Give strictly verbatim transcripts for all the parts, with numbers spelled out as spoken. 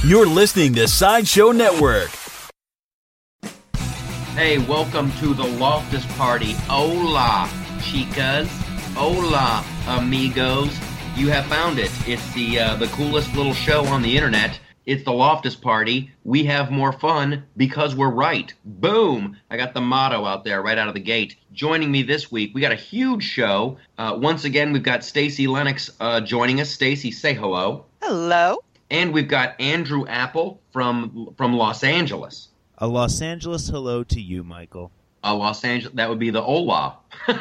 You're listening to Sideshow Network. Hey, welcome to the Loftus Party. Hola, chicas. Hola, amigos. You have found it. It's the uh, the coolest little show on the internet. It's the Loftus Party. We have more fun because we're right. Boom! I got the motto out there right out of the gate. Joining me this week, we got a huge show. Uh, once again, we've got Stacey Lennox uh, joining us. Stacey, say hello. Hello. And we've got Andrew Apple from from Los Angeles. A Los Angeles hello to you, Michael. A Los Angeles, that would be the hola.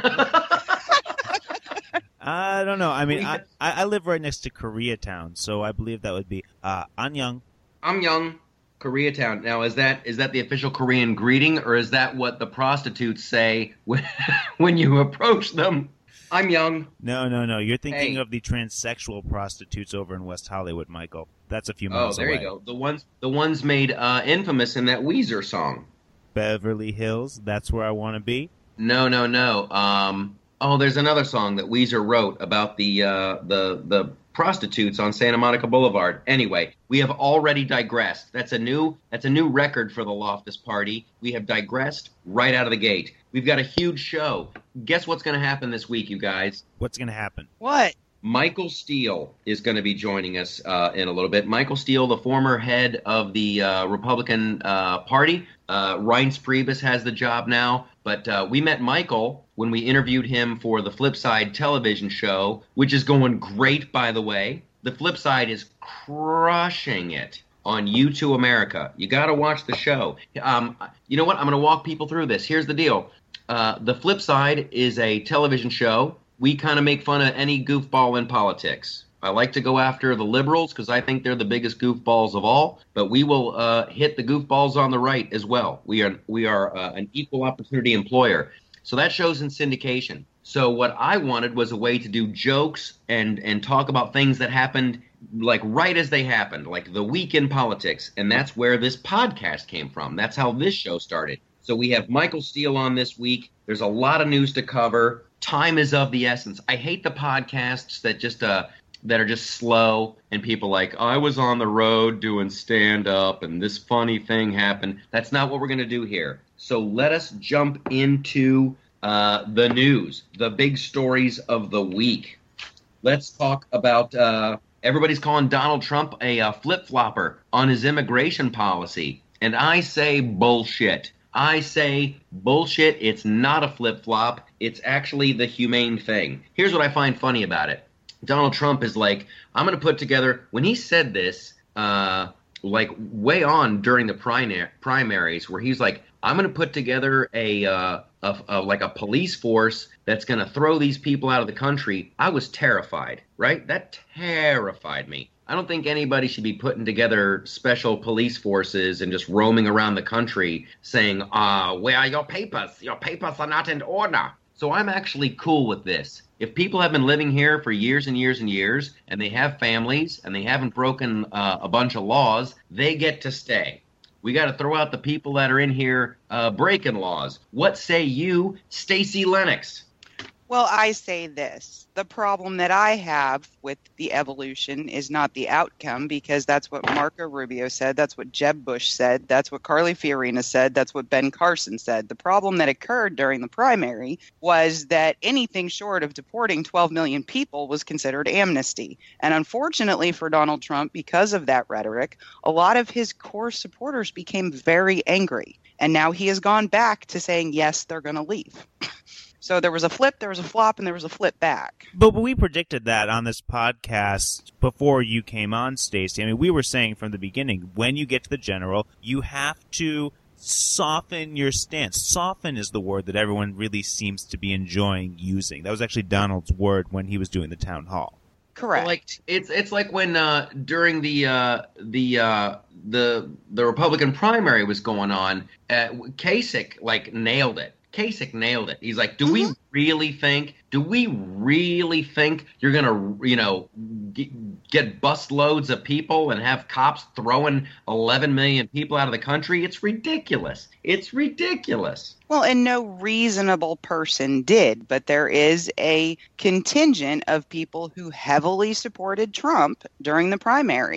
I don't know. I mean, I, I live right next to Koreatown, so I believe that would be uh, Annyeong. I'm young, Koreatown. Now, is that is that the official Korean greeting, or is that what the prostitutes say when, when you approach them? I'm young. No, no, no. You're thinking Hey. of the transsexual prostitutes over in West Hollywood, Michael. That's a few Oh, miles there away. you go. The ones the ones made uh, infamous in that Weezer song. Beverly Hills, that's where I want to be. No, no, no. Um, oh, there's another song that Weezer wrote about the uh, the the prostitutes on Santa Monica Boulevard. Anyway, we have already digressed. That's a new that's a new record for the Loftus Party. We have digressed right out of the gate. We've got a huge show. Guess what's going to happen this week, you guys? What's going to happen? What? Michael Steele is going to be joining us uh, in a little bit. Michael Steele, the former head of the uh, Republican uh, Party. Uh, Reince Priebus has the job now. But uh, we met Michael when we interviewed him for the Flipside television show, which is going great, by the way. The Flipside is crushing it on U two America. You got to watch the show. Um, you know what? I'm going to walk people through this. Here's the deal. Uh, the Flipside is a television show. We kind of make fun of any goofball in politics. I like to go after the liberals because I think they're the biggest goofballs of all, but we will uh, hit the goofballs on the right as well. We are we are uh, an equal opportunity employer. So that show's in syndication. So what I wanted was a way to do jokes and, and talk about things that happened like right as they happened, like the week in politics. And that's where this podcast came from. That's how this show started. So we have Michael Steele on this week. There's a lot of news to cover. Time is of the essence. I hate the podcasts that just uh that are just slow and people like, I was on the road doing stand-up and this funny thing happened. That's not what we're going to do here. So let us jump into uh, the news, the big stories of the week. Let's talk about uh, everybody's calling Donald Trump a uh, flip-flopper on his immigration policy. And I say bullshit. I say bullshit. It's not a flip-flop. It's actually the humane thing. Here's what I find funny about it. Donald Trump is like, I'm going to put together, when he said this, uh, like way on during the primar- primaries, where he's like, I'm going to put together a, uh, a, a like a police force that's going to throw these people out of the country. I was terrified, right? That terrified me. I don't think anybody should be putting together special police forces and just roaming around the country saying, uh, where are your papers? Your papers are not in order. So I'm actually cool with this. If people have been living here for years and years and years, and they have families, and they haven't broken uh, a bunch of laws, they get to stay. We got to throw out the people that are in here uh, breaking laws. What say you, Stacey Lennox? Well, I say this. The problem that I have with the evolution is not the outcome, because that's what Marco Rubio said. That's what Jeb Bush said. That's what Carly Fiorina said. That's what Ben Carson said. The problem that occurred during the primary was that anything short of deporting twelve million people was considered amnesty. And unfortunately for Donald Trump, because of that rhetoric, a lot of his core supporters became very angry. And now he has gone back to saying, yes, they're going to leave. So there was a flip, there was a flop, and there was a flip back. But we predicted that on this podcast before you came on, Stacey. I mean, we were saying from the beginning, when you get to the general, you have to soften your stance. Soften is the word that everyone really seems to be enjoying using. That was actually Donald's word when he was doing the town hall. Correct. Like it's it's like when uh, during the uh, the uh, the the Republican primary was going on, uh, Kasich like nailed it. Kasich nailed it. He's like, do mm-hmm. we really think, do we really think you're going to, you know, get, get bus loads of people and have cops throwing eleven million people out of the country? It's ridiculous. It's ridiculous. Well, and no reasonable person did, but there is a contingent of people who heavily supported Trump during the primary.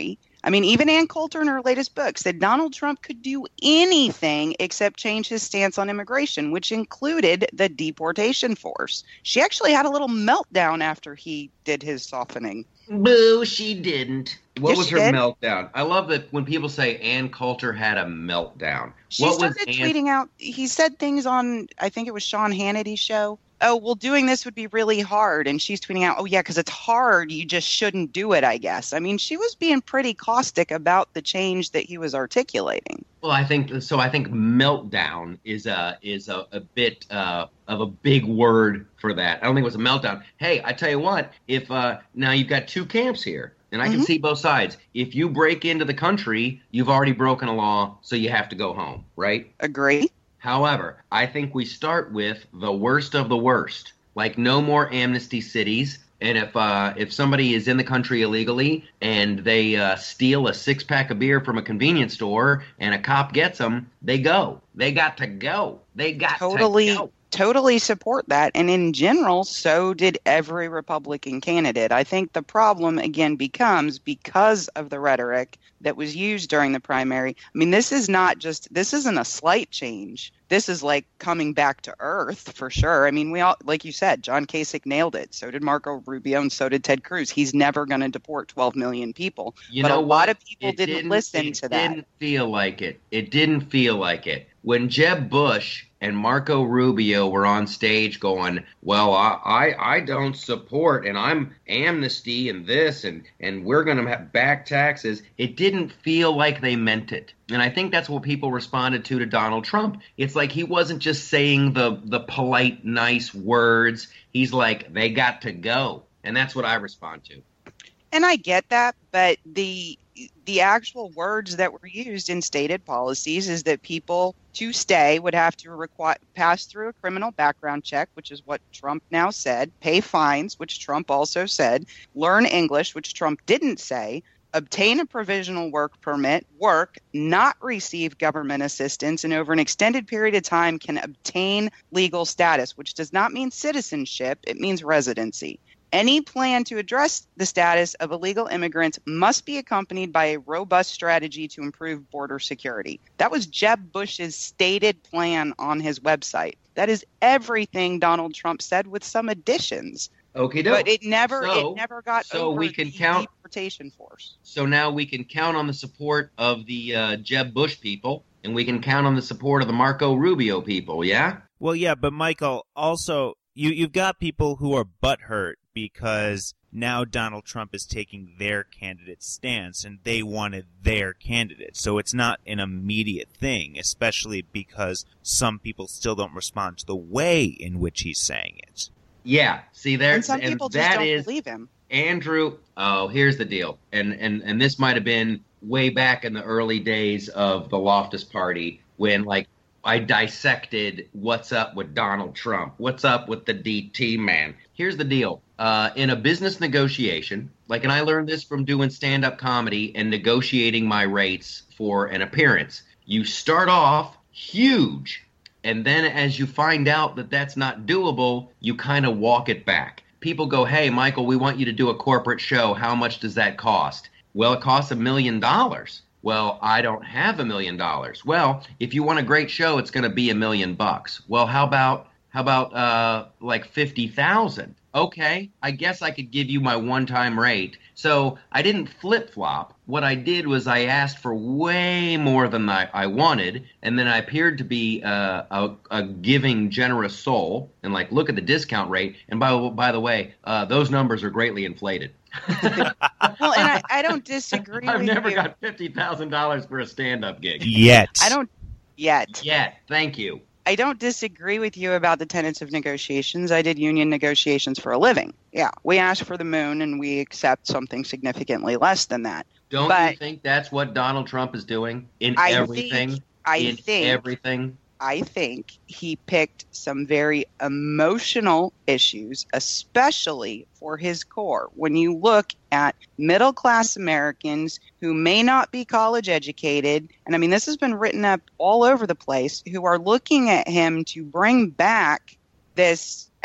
I mean, even Ann Coulter in her latest book said Donald Trump could do anything except change his stance on immigration, which included the deportation force. She actually had a little meltdown after he did his softening. Boo, she didn't. What Yes, was she her did. meltdown? I love that when people say Ann Coulter had a meltdown. She what started was Ann- tweeting out, he said things on, I think it was Sean Hannity's show. Oh, well, doing this would be really hard. And she's tweeting out, oh, yeah, because it's hard. You just shouldn't do it, I guess. I mean, she was being pretty caustic about the change that he was articulating. Well, I think so. I think meltdown is a is a, a bit uh, of a big word for that. I don't think it was a meltdown. Hey, I tell you what. If uh, now you've got two camps here, and I can Mhm. see both sides. If you break into the country, you've already broken a law, so you have to go home, right? Agree? However, I think we start with the worst of the worst, like no more amnesty cities. And if uh, if somebody is in the country illegally and they uh, steal a six pack of beer from a convenience store and a cop gets them, they go. They got to go. They got Totally. to go. Totally support that. And in general, so did every Republican candidate. I think the problem, again, becomes because of the rhetoric that was used during the primary. I mean, this is not just, this isn't a slight change. This is like coming back to earth for sure. I mean, we all, like you said, John Kasich nailed it. So did Marco Rubio and so did Ted Cruz. He's never going to deport twelve million people. You but know a lot what? of people It didn't, listen it to that. didn't feel like it. It didn't feel like it. When Jeb Bush and Marco Rubio were on stage going, well, I, I, I don't support, and I'm amnesty and this, and, and we're going to have back taxes, it didn't feel like they meant it. And I think that's what people responded to to Donald Trump. It's like he wasn't just saying the, the polite, nice words. He's like, they got to go. And that's what I respond to. And I get that, but the the actual words that were used in stated policies is that people to stay would have to require pass through a criminal background check, which is what Trump now said, pay fines, which Trump also said, learn English, which Trump didn't say, obtain a provisional work permit, work, not receive government assistance, and over an extended period of time can obtain legal status, which does not mean citizenship, it means residency. Any plan to address the status of illegal immigrants must be accompanied by a robust strategy to improve border security. That was Jeb Bush's stated plan on his website. That is everything Donald Trump said with some additions. Okay, But it never So- it never got so over we can the count- deportation force. So now we can count on the support of the uh, Jeb Bush people, and we can count on the support of the Marco Rubio people, yeah? Well, yeah, but Michael, also, you, you've got people who are butthurt because now Donald Trump is taking their candidate stance and they wanted their candidate. So it's not an immediate thing, especially because some people still don't respond to the way in which he's saying it. Yeah, see there, And some and people just that don't is believe him. Andrew. Oh, here's the deal, and and and this might have been way back in the early days of the Loftus Party when, like, I dissected what's up with Donald Trump, what's up with the D T man. Here's the deal: uh, in a business negotiation, like, and I learned this from doing stand-up comedy and negotiating my rates for an appearance. You start off huge. And then as you find out that that's not doable, you kind of walk it back. People go, hey, Michael, we want you to do a corporate show. How much does that cost? Well, it costs a million dollars. Well, I don't have a million dollars. Well, if you want a great show, it's going to be a million bucks. Well, how about how about uh, like fifty thousand? Okay, I guess I could give you my one-time rate. So I didn't flip-flop. What I did was I asked for way more than I, I wanted, and then I appeared to be uh, a, a giving, generous soul, and like, look at the discount rate. And by, by the way, uh, those numbers are greatly inflated. Well, and I, I don't disagree I've with never you. got fifty thousand dollars for a stand-up gig. Yet. I don't yet. Yet. Thank you. I don't disagree with you about the tenets of negotiations. I did union negotiations for a living. Yeah, we ask for the moon and we accept something significantly less than that. Don't But- you think that's what Donald Trump is doing in I everything? think, I in think everything? I think he picked some very emotional issues, especially for his core. When you look at middle class Americans who may not be college educated, and I mean, this has been written up all over the place, who are looking at him to bring back this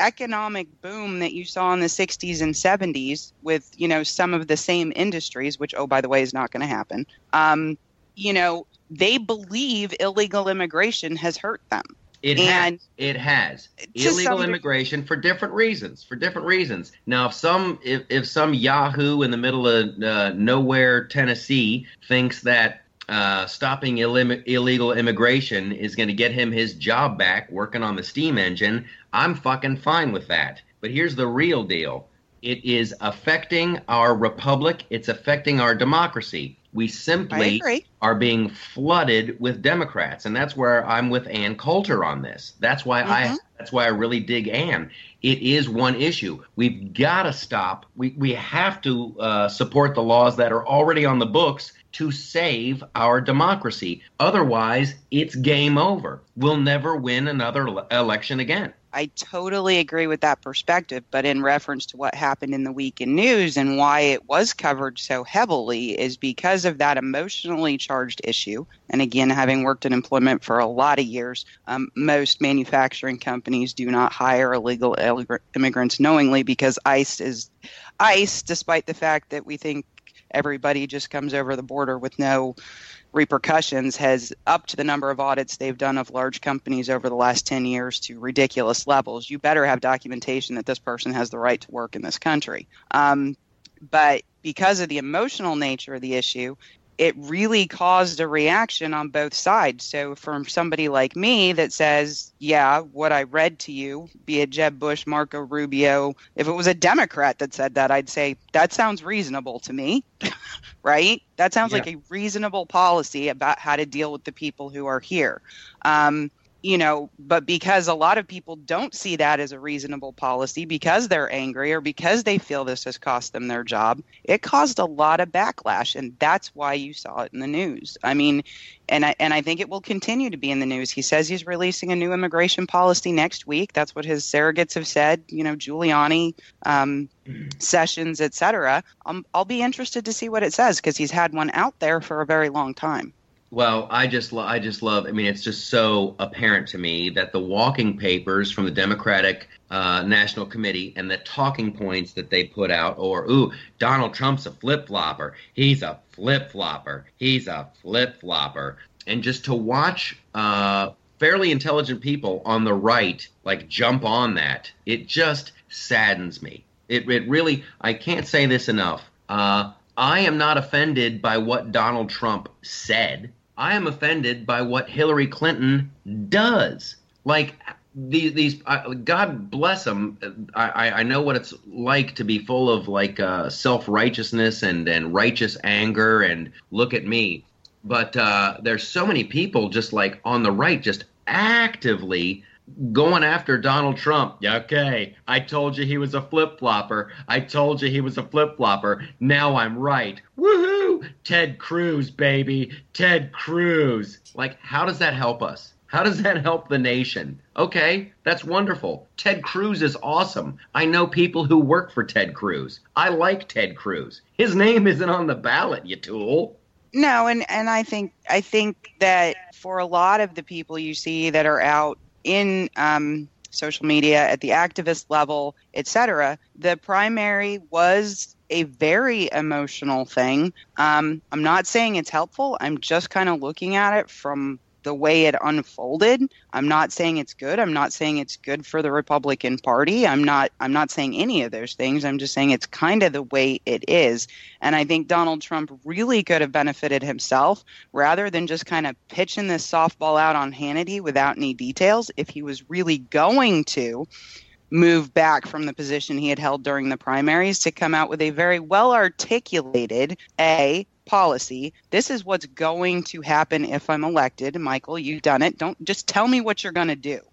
economic boom that you saw in the sixties and seventies with, you know, some of the same industries, which, oh, by the way, is not going to happen, um, you know, they believe illegal immigration has hurt them. It and has. It has. Illegal some... immigration for different reasons. For different reasons. Now, if some if, if some Yahoo in the middle of uh, nowhere, Tennessee, thinks that uh, stopping Ill- illegal immigration is going to get him his job back working on the steam engine, I'm fucking fine with that. But here's the real deal. It is affecting our republic. It's affecting our democracy. We simply are being flooded with Democrats, and that's where I'm with Ann Coulter on this. That's why mm-hmm. I that's why I really dig Ann. It is one issue. We've got to stop. We we have to uh, support the laws that are already on the books to save our democracy. Otherwise, it's game over. We'll never win another le- election again. I totally agree with that perspective, but in reference to what happened in the week in news and why it was covered so heavily is because of that emotionally charged issue. And again, having worked in employment for a lot of years, um, most manufacturing companies do not hire illegal immigrants knowingly because ICE is ICE, despite the fact that we think everybody just comes over the border with no repercussions, has upped the number of audits they've done of large companies over the last ten years to ridiculous levels. You better have documentation that this person has the right to work in this country. Um, but because of the emotional nature of the issue, it really caused a reaction on both sides. So from somebody like me that says, yeah, what I read to you, be it Jeb Bush, Marco Rubio, if it was a Democrat that said that, I'd say that sounds reasonable to me, right? That sounds yeah. like a reasonable policy about how to deal with the people who are here. Um, you know, but because a lot of people don't see that as a reasonable policy because they're angry or because they feel this has cost them their job, it caused a lot of backlash. And that's why you saw it in the news. I mean, and I, and I think it will continue to be in the news. He says he's releasing a new immigration policy next week. That's what his surrogates have said, you know, Giuliani, um, Sessions, et cetera. Um, I'll be interested to see what it says because he's had one out there for a very long time. Well, I just, lo- I just love, I mean, it's just so apparent to me that the walking papers from the Democratic uh, National Committee and the talking points that they put out, or, ooh, Donald Trump's a flip-flopper. He's a flip-flopper. He's a flip-flopper. And just to watch uh, fairly intelligent people on the right, like, jump on that, it just saddens me. It, it really, I can't say this enough. Uh, I am not offended by what Donald Trump said. I am offended by what Hillary Clinton does. Like, these, these uh, God bless them. I, I know what it's like to be full of, like, uh, self-righteousness and, and righteous anger and look at me. But uh, there's so many people just, like, on the right just actively going after Donald Trump. Okay, I told you he was a flip-flopper. I told you he was a flip-flopper. Now I'm right. Woohoo! Ted Cruz, baby. Ted Cruz. Like, how does that help us? How does that help the nation? Okay, that's wonderful. Ted Cruz is awesome. I know people who work for Ted Cruz. I like Ted Cruz. His name isn't on the ballot, you tool. No, and, and I think I think that for a lot of the people you see that are out in um, social media at the activist level, et cetera, the primary was a very emotional thing. Um, I'm not saying it's helpful. I'm just kind of looking at it from the way it unfolded. I'm not saying it's good. I'm not saying it's good for the Republican Party. I'm not I'm not saying any of those things. I'm just saying it's kind of the way it is. And I think Donald Trump really could have benefited himself rather than just kind of pitching this softball out on Hannity without any details. If he was really going to move back from the position he had held during the primaries to come out with a very well articulated A, policy. This is what's going to happen if I'm elected. Michael, you've done it. Don't just tell me what you're going to do.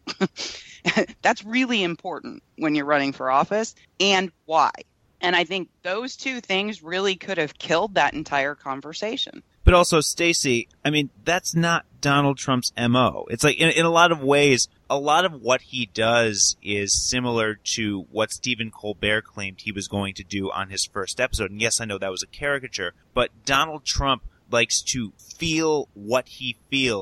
That's really important when you're running for office, and why. And I think those two things really could have killed that entire conversation. But also, Stacey, I mean, that's not Donald Trump's M O. It's like, in, in a lot of ways, a lot of what he does is similar to what Stephen Colbert claimed he was going to do on his first episode. And yes, I know that was a caricature, but Donald Trump likes to feel what he feels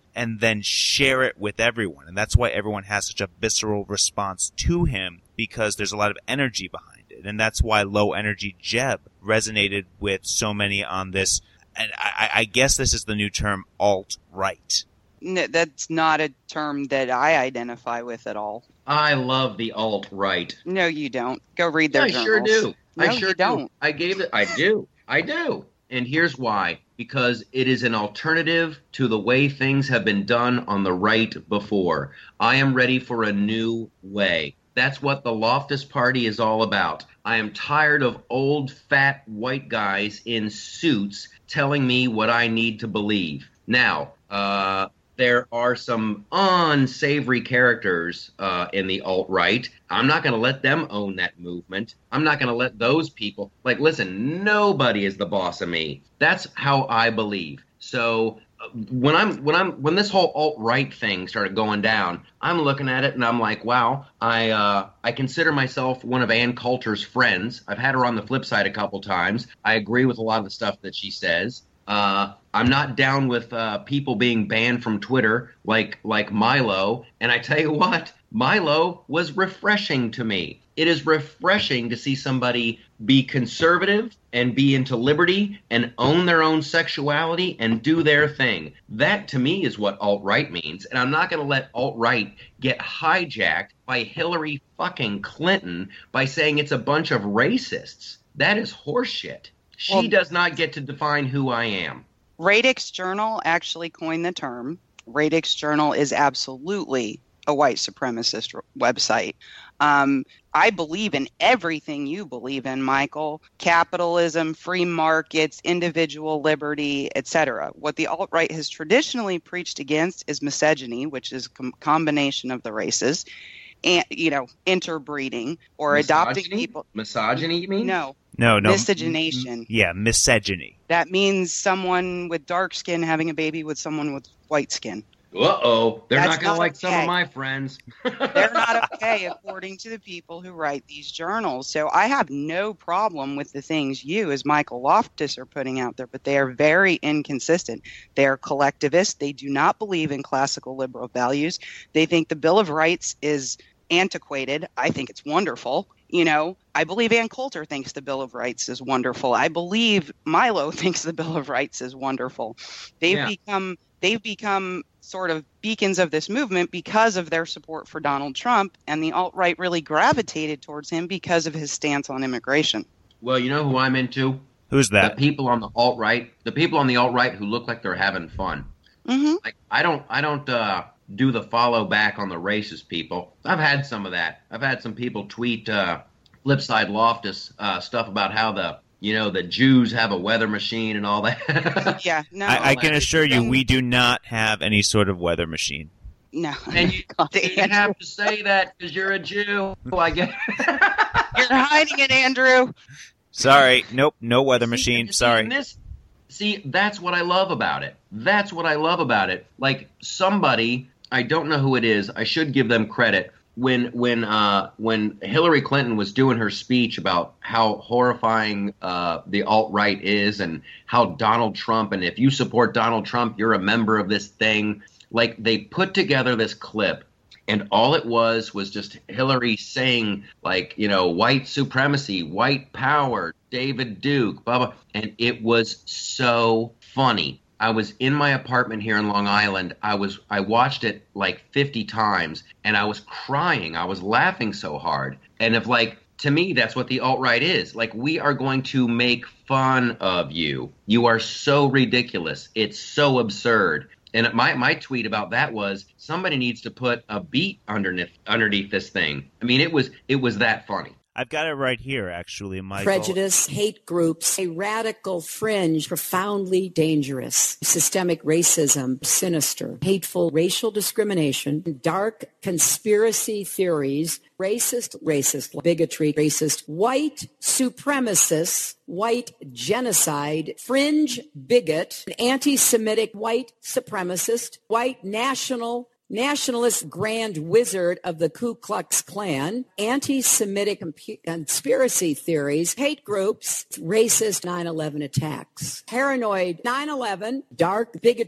and then share it with everyone. And that's why everyone has such a visceral response to him, because there's a lot of energy behind it. And that's why Low Energy Jeb resonated with so many on this. And I, I guess this is the new term, alt-right. No, that's not a term that I identify with at all. I love the alt-right. No, you don't. Go read their I journals. sure do. No, I sure you do. don't. I gave it. I do. I do. And here's why. Because it is an alternative to the way things have been done on the right before. I am ready for a new way. That's what the Loftus Party is all about. I am tired of old, fat, white guys in suits telling me what I need to believe. Now, uh, there are some unsavory characters uh, in the alt-right. I'm not going to let them own that movement. I'm not going to let those people, like, listen, nobody is the boss of me. That's how I believe. So uh, when I'm when I'm when this whole alt-right thing started going down, I'm looking at it and I'm like, wow, I uh, I consider myself one of Ann Coulter's friends. I've had her on the flip side a couple times. I agree with a lot of the stuff that she says. Uh, I'm not down with uh, people being banned from Twitter like like Milo. And I tell you what, Milo was refreshing to me. It is refreshing to see somebody be conservative and be into liberty and own their own sexuality and do their thing. That, to me, is what alt-right means. And I'm not going to let alt-right get hijacked by Hillary fucking Clinton by saying it's a bunch of racists. That is horseshit. She well, does not get to define who I am. Radix Journal actually coined the term. Radix Journal is absolutely a white supremacist website. Um, I believe in everything you believe in, Michael. Capitalism, free markets, individual liberty, et cetera. What the alt-right has traditionally preached against is misogyny, which is a com- combination of the races, and, you know, interbreeding or Misogyny? adopting people. Misogyny, you mean? No. No, no. Miscegenation. Yeah, misogyny. That means someone with dark skin having a baby with someone with white skin. Uh-oh. They're That's not going to not like okay. some of my friends. They're not okay, according to the people who write these journals. So I have no problem with the things you, as Michael Loftus, are putting out there, but they are very inconsistent. They are collectivist. They do not believe in classical liberal values. They think the Bill of Rights is antiquated. I think it's wonderful. You know, I believe Ann Coulter thinks the Bill of Rights is wonderful. I believe Milo thinks the Bill of Rights is wonderful. They've Yeah. become they've become sort of beacons of this movement because of their support for Donald Trump, and the alt-right really gravitated towards him because of his stance on immigration. Well, you know who I'm into? Who's that? The people on the alt-right. The people on the alt-right who look like they're having fun. Mm-hmm. Like I don't I don't uh, do the follow back on the racist people. I've had some of that. I've had some people tweet uh, Flipside Loftus uh, stuff about how the you know the Jews have a weather machine and all that. Yeah, no. I, I can that. assure you, we do not have any sort of weather machine. No. And you, God, you Andrew. have to say that because you're a Jew. I guess. You're hiding it, Andrew. Sorry, nope, no weather See, machine. see, Sorry. and This, see, that's what I love about it. That's what I love about it. Like somebody, I don't know who it is. I should give them credit. When when uh, when Hillary Clinton was doing her speech about how horrifying uh, the alt-right is and how Donald Trump, and if you support Donald Trump, you're a member of this thing. Like they put together this clip, and all it was was just Hillary saying, like, you know, white supremacy, white power, David Duke, blah, blah. And it was so funny. I was in my apartment here in Long Island. I was I watched it like fifty times, and I was crying. I was laughing so hard. And if like, to me, that's what the alt-right is. Like, we are going to make fun of you. You are so ridiculous. It's so absurd. And my, my tweet about that was somebody needs to put a beat underneath underneath this thing. I mean, it was it was that funny. I've got it right here, actually, Michael. Prejudice, hate groups, a radical fringe, profoundly dangerous, systemic racism, sinister, hateful racial discrimination, dark conspiracy theories, racist, racist bigotry, racist white supremacists, white genocide, fringe bigot, anti-Semitic white supremacist, white national nationalist grand wizard of the Ku Klux Klan, anti-Semitic conspiracy theories, hate groups, racist nine eleven attacks, paranoid nine eleven, dark bigotry,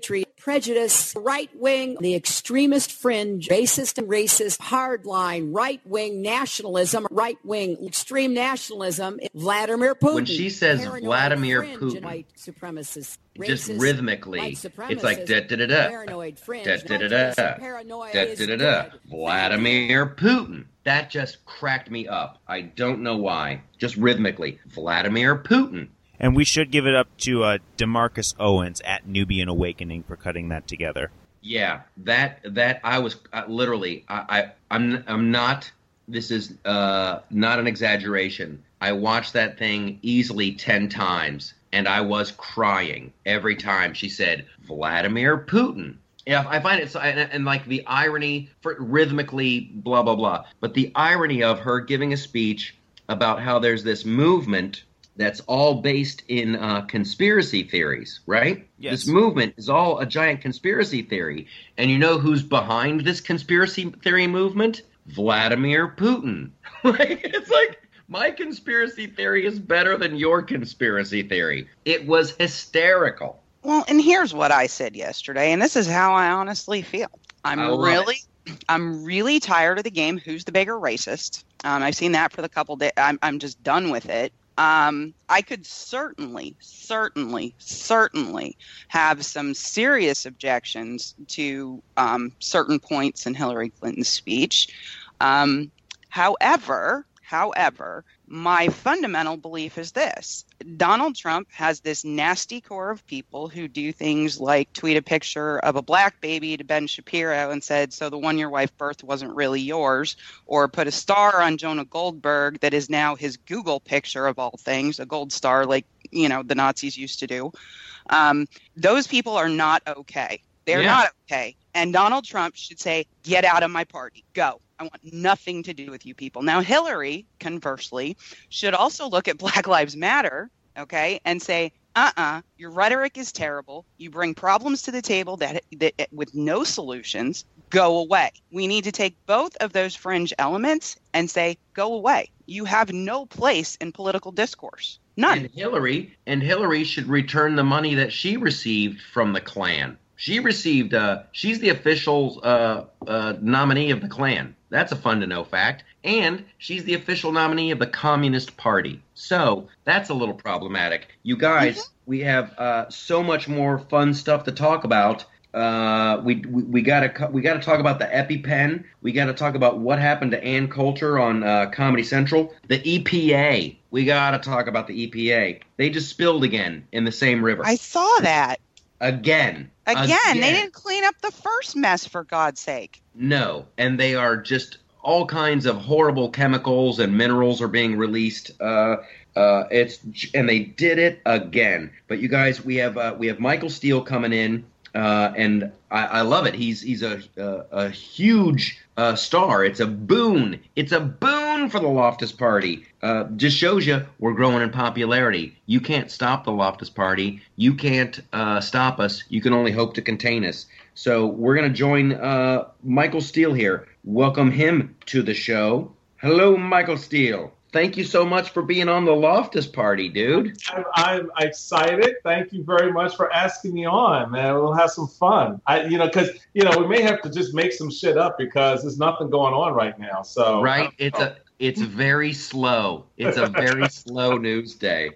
prejudice, right-wing, the extremist fringe, racist and racist, hardline, right-wing nationalism, right-wing extreme nationalism, Vladimir Putin. When she says Paranoid Vladimir fringe, Putin, white supremacists, just racist, rhythmically, white it's like da da da da, paranoid fringe, da da da da, da paranoia da is da da. good. Vladimir Putin. That just cracked me up. I don't know why. Just rhythmically, Vladimir Putin. And we should give it up to uh, DeMarcus Owens at Nubian Awakening for cutting that together. Yeah, that that I was uh, literally. I, I I'm I'm not. This is uh, not an exaggeration. I watched that thing easily ten times, and I was crying every time she said Vladimir Putin. Yeah, I find it so, and, and like the irony for rhythmically, blah blah blah. But the irony of her giving a speech about how there's this movement that's all based in uh, conspiracy theories, right? Yes. This movement is all a giant conspiracy theory. And you know who's behind this conspiracy theory movement? Vladimir Putin. Like, it's like, my conspiracy theory is better than your conspiracy theory. It was hysterical. Well, and here's what I said yesterday, and this is how I honestly feel. I'm I love really, I'm really tired of the game. Who's the bigger racist? Um, I've seen that for the couple days. I'm, I'm just done with it. Um, I could certainly, certainly, certainly have some serious objections to um, certain points in Hillary Clinton's speech. Um, however, however, my fundamental belief is this. Donald Trump has this nasty core of people who do things like tweet a picture of a black baby to Ben Shapiro and said, so the one your wife birthed wasn't really yours, or put a star on Jonah Goldberg that is now his Google picture of all things, a gold star like, you know, the Nazis used to do. Um, those people are not okay. They're Yeah. not okay. And Donald Trump should say, get out of my party. Go. I want nothing to do with you people. Now, Hillary, conversely, should also look at Black Lives Matter, okay, and say, uh-uh, your rhetoric is terrible. You bring problems to the table that, that with no solutions. Go away. We need to take both of those fringe elements and say, go away. You have no place in political discourse. None. And Hillary, and Hillary should return the money that she received from the Klan. She received, uh, she's the official uh, uh, nominee of the Klan. That's a fun to know fact. And she's the official nominee of the Communist Party. So that's a little problematic. You guys, mm-hmm. we have uh, so much more fun stuff to talk about. Uh, we we, we gotta we gotta talk about the EpiPen. We gotta talk about what happened to Ann Coulter on uh, Comedy Central. The E P A. We gotta talk about the E P A. They just spilled again in the same river. I saw that. Again. Again. Again. They didn't clean up the first mess, for God's sake. No. And they are just all kinds of horrible chemicals and minerals are being released. Uh, uh, it's and they did it again. But you guys, we have uh, we have Michael Steele coming in, uh, and I, I love it. He's he's a a, a huge uh, star. It's a boon. It's a boon for the Loftus Party. Uh, just shows you we're growing in popularity. You can't stop the Loftus Party. You can't uh, stop us. You can only hope to contain us. So we're going to join uh, Michael Steele here. Welcome him to the show. Hello, Michael Steele. Thank you so much for being on the Loftus Party, dude. I'm, I'm excited. Thank you very much for asking me on, man. We'll have some fun. I, you know, because you know we may have to just make some shit up because there's nothing going on right now. So right, it's a it's very slow. It's a very slow news day.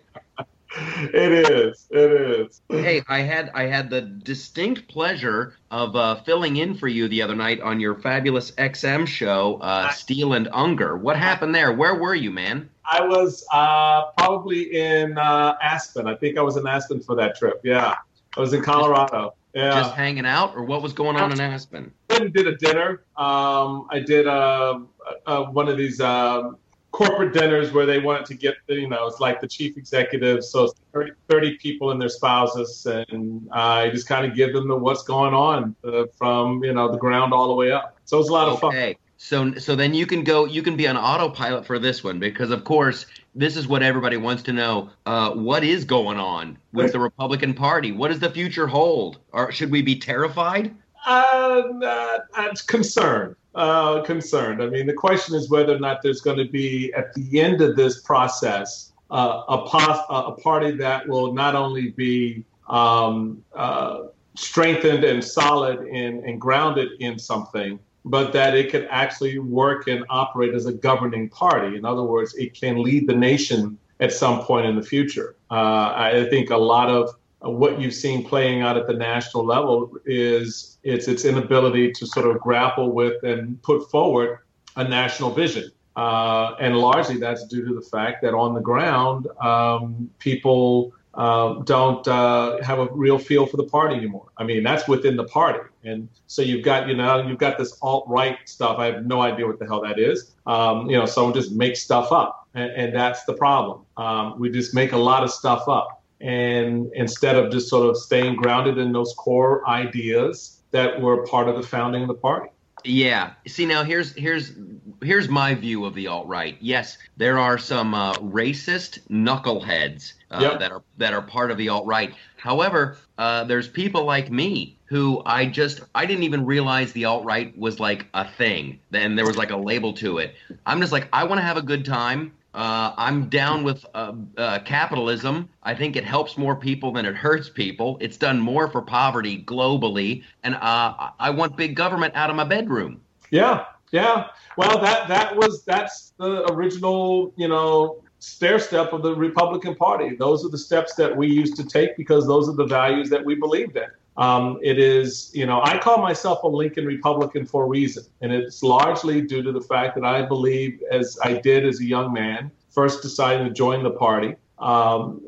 It is. It is. Hey, I had I had the distinct pleasure of uh, filling in for you the other night on your fabulous X M show, uh, Steele and Unger. What happened there? Where were you, man? I was uh, probably in uh, Aspen. I think I was in Aspen for that trip. Yeah, I was in Colorado. Yeah, just hanging out, or what was going on in Aspen? I did a dinner. Um, I did uh, uh, one of these. Uh, corporate dinners where they wanted to get, you know, it's like the chief executives, so thirty, thirty people and their spouses, and I just kind of give them the what's going on uh, from, you know, the ground all the way up. So it was a lot of fun. Okay, so so then you can go, you can be on autopilot for this one, because of course this is what everybody wants to know. Uh, what is going on with the Republican Party? What does the future hold? Or should we be terrified? Uh, uh, I'm concerned. Uh, concerned. I mean, the question is whether or not there's going to be, at the end of this process, uh, a, pos- a party that will not only be um, uh, strengthened and solid and, and grounded in something, but that it could actually work and operate as a governing party. In other words, it can lead the nation at some point in the future. Uh, I think a lot of what you've seen playing out at the national level is it's its inability to sort of grapple with and put forward a national vision. Uh, and largely that's due to the fact that on the ground, um, people uh, don't uh, have a real feel for the party anymore. I mean, that's within the party. And so you've got, you know, you've got this alt-right stuff. I have no idea what the hell that is. Um, you know, someone just makes stuff up. And, and that's the problem. Um, we just make a lot of stuff up. And instead of just sort of staying grounded in those core ideas that were part of the founding of the party. Yeah. See, now here's here's here's my view of the alt-right. Yes, there are some uh, racist knuckleheads uh, Yep. that are that are part of the alt-right. However, uh, there's people like me who I just I didn't even realize the alt-right was like a thing. Then there was like a label to it. I'm just like, I want to have a good time. Uh, I'm down with uh, uh, capitalism. I think it helps more people than it hurts people. It's done more for poverty globally, and uh, I want big government out of my bedroom. Yeah, yeah. Well, that that was that's the original, you know, stair step of the Republican Party. Those are the steps that we used to take because those are the values that we believed in. Um, it is, you know, I call myself a Lincoln Republican for a reason, and it's largely due to the fact that I believe, as I did as a young man, first deciding to join the party, um,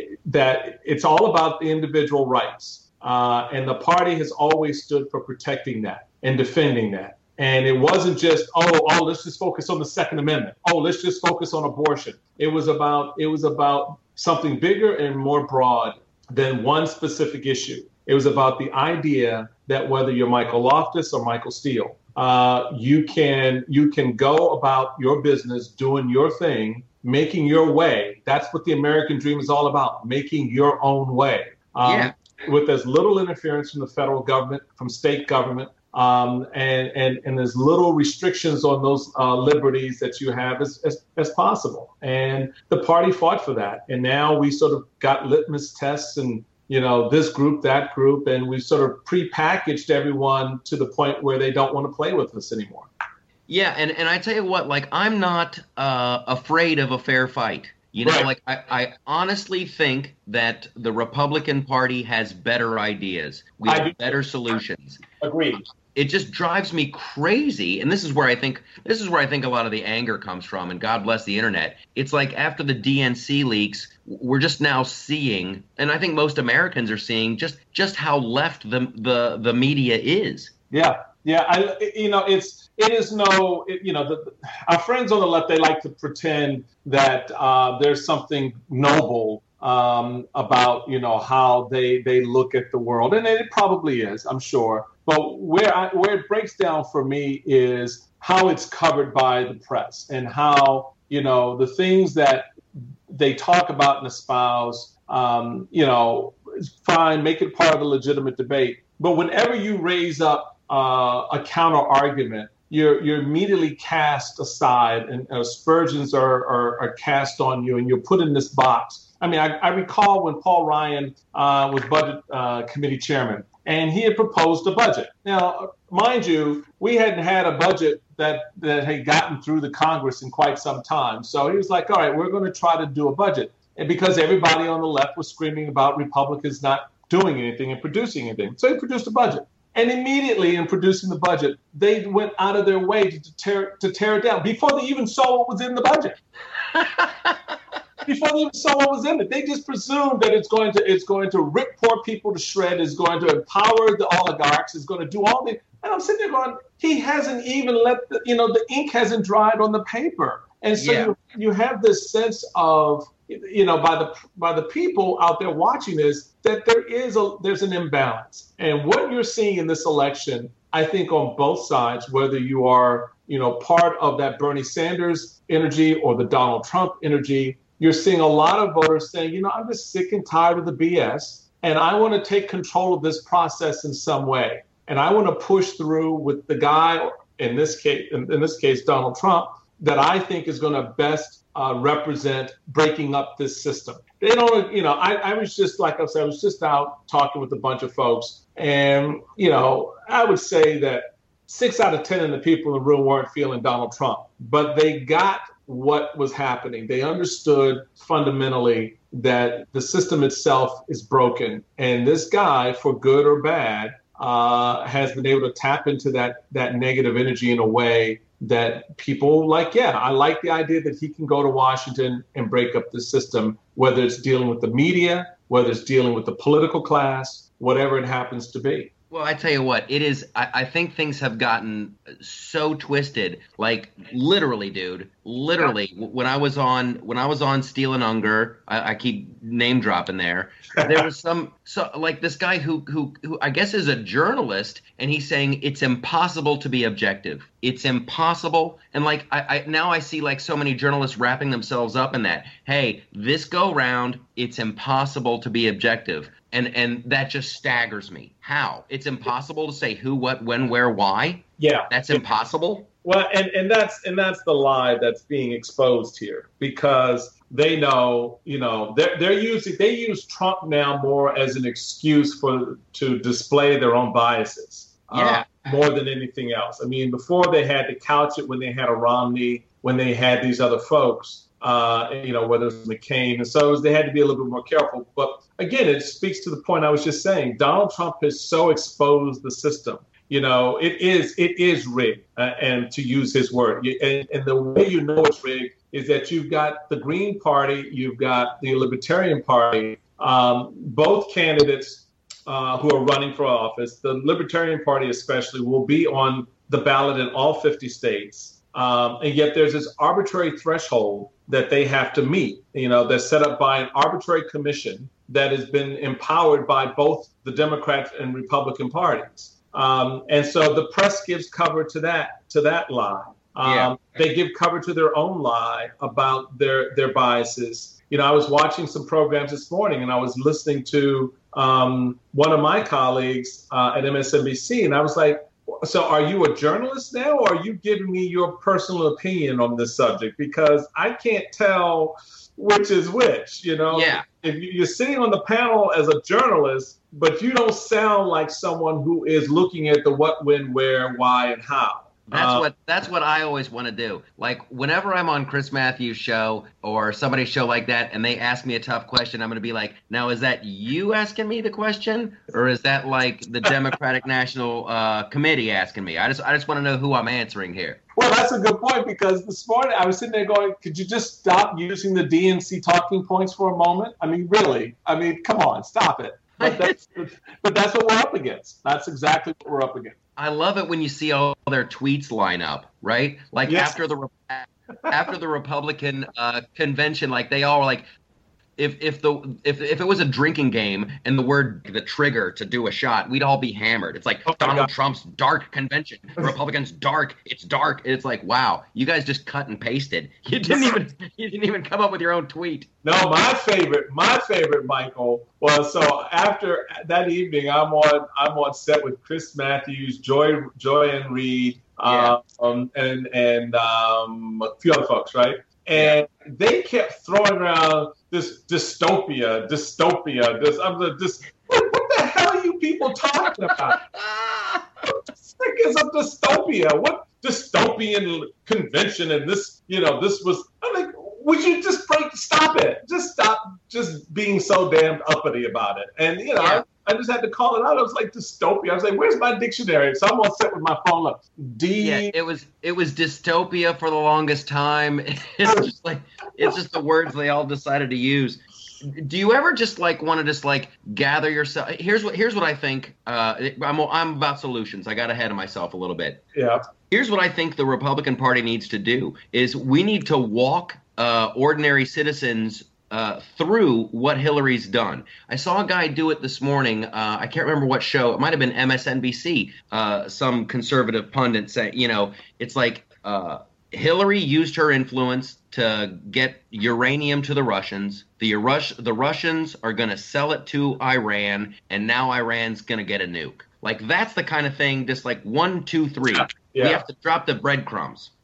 that it's all about the individual rights. Uh, and the party has always stood for protecting that and defending that. And it wasn't just, oh, oh, let's just focus on the Second Amendment. Oh, let's just focus on abortion. It was about it was about something bigger and more broad than one specific issue. It was about the idea that whether you're Michael Loftus or Michael Steele, uh, you can you can go about your business, doing your thing, making your way. That's what the American dream is all about, making your own way. Um, Yeah. With as little interference from the federal government, from state government, um, and, and, and as little restrictions on those uh, liberties that you have as, as, as possible. And the party fought for that. And now we sort of got litmus tests and, you know, this group, that group, and we sort of prepackaged everyone to the point where they don't want to play with us anymore. Yeah, and, and I tell you what, like, I'm not uh, afraid of a fair fight. You know, Right. like, I, I honestly think that the Republican Party has better ideas. We I have do. better solutions. Agreed. It just drives me crazy. And this is where I think this is where I think a lot of the anger comes from. And God bless the internet. It's like after the D N C leaks, we're just now seeing, and I think most Americans are seeing, just just how left the the, the media is. Yeah, yeah. I, you know, it's it is no, it, you know, the, our friends on the left, they like to pretend that uh, there's something noble um, about, you know, how they they look at the world, and it probably is, I'm sure. But where I, where it breaks down for me is how it's covered by the press and how, you know, the things that they talk about and espouse, um, you know, is fine, make it part of a legitimate debate. But whenever you raise up uh, a counter argument, you're you're immediately cast aside, and uh, aspersions are, are are cast on you, and you're put in this box. I mean, I, I recall when Paul Ryan uh, was budget uh, committee chairman, and he had proposed a budget. Now, mind you, we hadn't had a budget that that had gotten through the Congress in quite some time. So he was like, all right, we're going to try to do a budget. And because everybody on the left was screaming about Republicans not doing anything and producing anything. So he produced a budget. And immediately in producing the budget, they went out of their way to tear to tear it down before they even saw what was in the budget. Before they even saw what was in it, they just presumed that it's going to it's going to rip poor people to shred, is going to empower the oligarchs, is going to do all the. And I'm sitting there going, he hasn't even let the, you know, the ink hasn't dried on the paper, and so Yeah. you, you have this sense of, you know, by the by the people out there watching this, that there is a there's an imbalance. And what you're seeing in this election, I think on both sides, whether you are, you know, part of that Bernie Sanders energy or the Donald Trump energy, you're seeing a lot of voters saying, you know, I'm just sick and tired of the B S, and I want to take control of this process in some way. And I want to push through with the guy, in this case, in, in this case, Donald Trump, that I think is going to best uh, represent breaking up this system. They don't, you know, I, I was just, like I said, I was just out talking with a bunch of folks. And, you know, I would say that six out of ten of the people in the room weren't feeling Donald Trump, but they got what was happening. They understood fundamentally that the system itself is broken. And this guy, for good or bad, uh, has been able to tap into that that negative energy in a way that people like, yeah, I like the idea that he can go to Washington and break up the system, whether it's dealing with the media, whether it's dealing with the political class, whatever it happens to be. Well, I tell you what, it is. I, I think things have gotten so twisted. Like literally, dude. Literally, when I was on when I was on Steel and Unger, I, I keep name dropping there. There was some so like this guy who who who I guess is a journalist, and he's saying it's impossible to be objective. It's impossible, and like I, I now I see like so many journalists wrapping themselves up in that. Hey, this go round, it's impossible to be objective. And and that just staggers me. How? It's impossible to say who, what, when, where, why? Yeah. That's impossible? Well, and, and that's and that's the lie that's being exposed here, because they know, you know, they're they're using they use Trump now more as an excuse for to display their own biases. Yeah. Uh, more than anything else. I mean, before they had to couch it when they had a Romney, when they had these other folks. Uh, you know, whether it's McCain. And so they had to be a little bit more careful. But again, it speaks to the point I was just saying. Donald Trump has so exposed the system. You know, it is it is rigged, uh, and to use his word. And, and the way you know it's rigged is that you've got the Green Party, you've got the Libertarian Party, um, both candidates uh, who are running for office. The Libertarian Party especially will be on the ballot in all fifty states. Um, and yet there's this arbitrary threshold that they have to meet, you know, that's set up by an arbitrary commission that has been empowered by both the Democrat and Republican parties. Um, and so the press gives cover to that, to that lie. Um, yeah. They give cover to their own lie about their, their biases. You know, I was watching some programs this morning and I was listening to um, one of my colleagues uh, at M S N B C, and I was like, so are you a journalist now, or are you giving me your personal opinion on this subject? Because I can't tell which is which, you know? Yeah. If you're sitting on the panel as a journalist, but you don't sound like someone who is looking at the what, when, where, why, and how. That's uh, what that's what I always want to do. Like whenever I'm on Chris Matthews' show or somebody's show like that, and they ask me a tough question, I'm going to be like, "Now, is that you asking me the question, or is that like the Democratic National uh, Committee asking me?" I just I just want to know who I'm answering here. Well, that's a good point, because this morning I was sitting there going, "Could you just stop using the D N C talking points for a moment? I mean, really? I mean, come on, stop it." But that's, but that's what we're up against. That's exactly what we're up against. I love it when you see all their tweets line up, right? Like yes. after the after the Republican uh, convention, like they all were like, if if the if if it was a drinking game and the word the trigger to do a shot, we'd all be hammered. It's like oh Donald Trump's dark convention, Republicans dark, it's dark. It's like, wow, you guys just cut and pasted. You didn't even you didn't even come up with your own tweet. No, my favorite, my favorite, Michael, was so after that evening, I'm on I'm on set with Chris Matthews, Joy Joy-Ann Reid, yeah. um, and and um, a few other folks, right? And yeah. they kept throwing around this dystopia, dystopia. This I'm the this. What, what the hell are you people talking about? What the frick is a dystopia? What dystopian convention? And this, you know, this was. I'm like, would you just break? Stop it! Just stop! Just being so damned uppity about it. And you know, yeah. I, I just had to call it out. I was like dystopia. I was like, where's my dictionary? So I'm all set with my phone up. D. Yeah, it was it was dystopia for the longest time. It's just like it's just the words they all decided to use. Do you ever just like want to just like gather yourself? Here's what here's what I think. Uh, I'm I'm about solutions. I got ahead of myself a little bit. Yeah. Here's what I think the Republican Party needs to do is we need to walk uh, ordinary citizens uh, through what Hillary's done. I saw a guy do it this morning. Uh, I can't remember what show. It might have been M S N B C. Uh, some conservative pundit say, you know, it's like uh, Hillary used her influence to get uranium to the Russians. The Rus- the Russians are going to sell it to Iran, and now Iran's going to get a nuke. Like, that's the kind of thing, just like one, two, three. Yeah. We have to drop the breadcrumbs.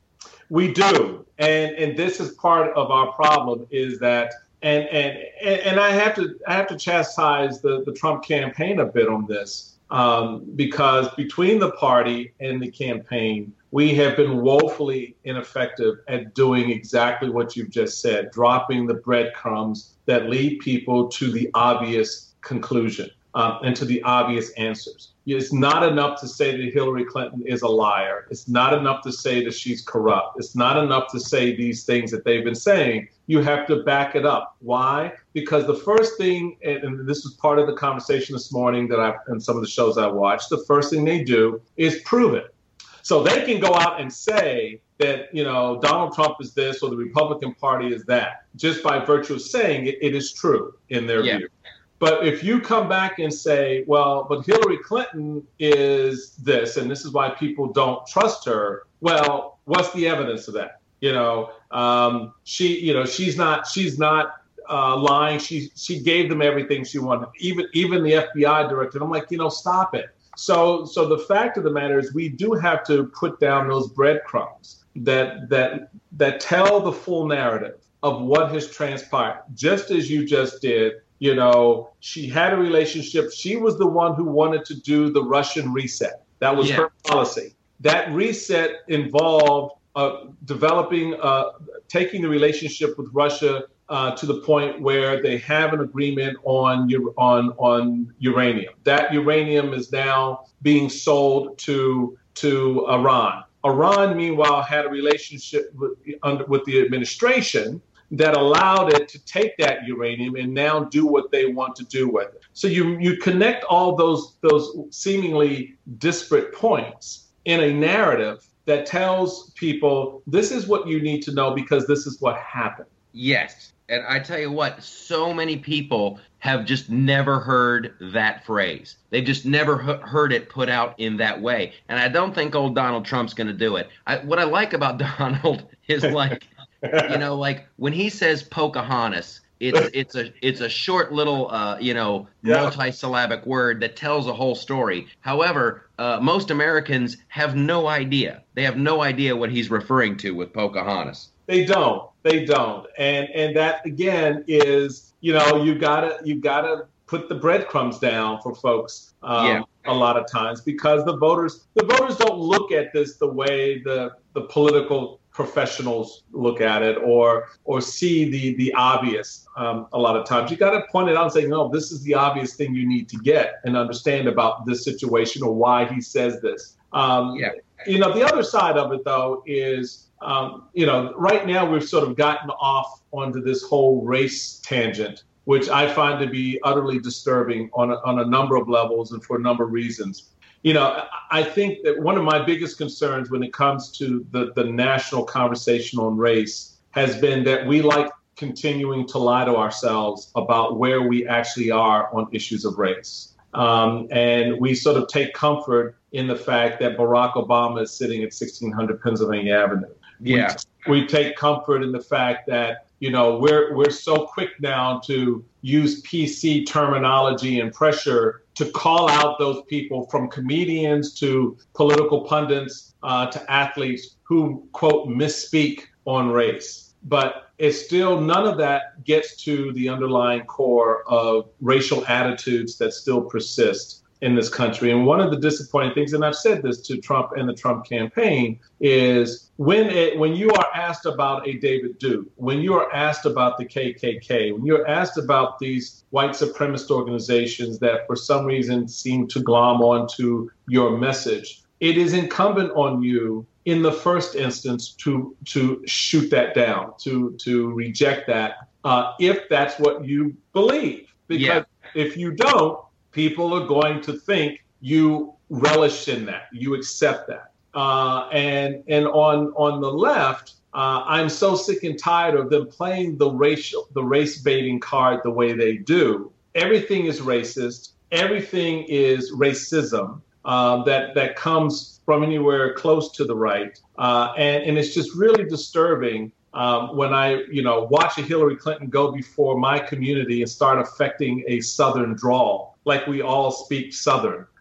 We do, and and this is part of our problem is that, and and and I have to I have to chastise the the Trump campaign a bit on this, um, because between the party and the campaign, we have been woefully ineffective at doing exactly what you've just said, dropping the breadcrumbs that lead people to the obvious conclusion um, and to the obvious answers. It's not enough to say that Hillary Clinton is a liar. It's not enough to say that she's corrupt. It's not enough to say these things that they've been saying. You have to back it up. Why? Because the first thing, and this was part of the conversation this morning that I, and some of the shows I watched, the first thing they do is prove it. So they can go out and say that, you know, Donald Trump is this or the Republican Party is that, just by virtue of saying it, it is true in their yeah. view. But if you come back and say, well, but Hillary Clinton is this, and this is why people don't trust her, well, what's the evidence of that? You know, um, she, you know, she's not, she's not uh, lying. She, she gave them everything she wanted, even, even the F B I director. And I'm like, you know, stop it. So, so the fact of the matter is, we do have to put down those breadcrumbs that that that tell the full narrative of what has transpired, just as you just did. You know, she had a relationship. She was the one who wanted to do the Russian reset. That was yeah. her policy. That reset involved uh, developing, uh, taking the relationship with Russia uh, to the point where they have an agreement on on on uranium. That uranium is now being sold to to Iran. Iran, meanwhile, had a relationship with, under, with the administration that allowed it to take that uranium and now do what they want to do with it. So you you connect all those those seemingly disparate points in a narrative that tells people this is what you need to know because this is what happened. Yes. And I tell you what, so many people have just never heard that phrase. They've just never he- heard it put out in that way. And I don't think old Donald Trump's going to do it. I, what I like about Donald is like, you know, like when he says Pocahontas, it's it's a it's a short little uh, you know Yeah. multi-syllabic word that tells a whole story. However, uh, most Americans have no idea. They have no idea what he's referring to with Pocahontas. They don't. They don't. And and that again is, you know, you gotta you gotta put the breadcrumbs down for folks um, Yeah. a lot of times because the voters the voters don't look at this the way the the political professionals look at it or or see the the obvious um, a lot of times. You got to point it out and say, no, this is the obvious thing you need to get and understand about this situation or why he says this. Um, Yeah. You know, the other side of it, though, is, um, you know, right now we've sort of gotten off onto this whole race tangent, which I find to be utterly disturbing on a, on a number of levels and for a number of reasons. You know, I think that one of my biggest concerns when it comes to the, the national conversation on race has been that we like continuing to lie to ourselves about where we actually are on issues of race. Um, and we sort of take comfort in the fact that Barack Obama is sitting at sixteen hundred Pennsylvania Avenue. Yeah. We, we take comfort in the fact that, you know, we're we're so quick now to use P C terminology and pressure to call out those people, from comedians to political pundits uh, to athletes who, quote, misspeak on race. But it's still, none of that gets to the underlying core of racial attitudes that still persist in this country. And one of the disappointing things, and I've said this to Trump and the Trump campaign, is when it, when you are asked about a David Duke, when you are asked about the K K K, when you're asked about these white supremacist organizations that for some reason seem to glom onto your message, it is incumbent on you in the first instance to to shoot that down, to to reject that, uh, if that's what you believe. Because Yeah. if you don't, people are going to think you relish in that, you accept that. Uh, and and on on the left, uh, I'm so sick and tired of them playing the racial, the race baiting card the way they do. Everything is racist. Everything is racism uh, that that comes from anywhere close to the right, uh, and and it's just really disturbing. Um, when I, you know, watch a Hillary Clinton go before my community and start affecting a Southern drawl, like we all speak Southern.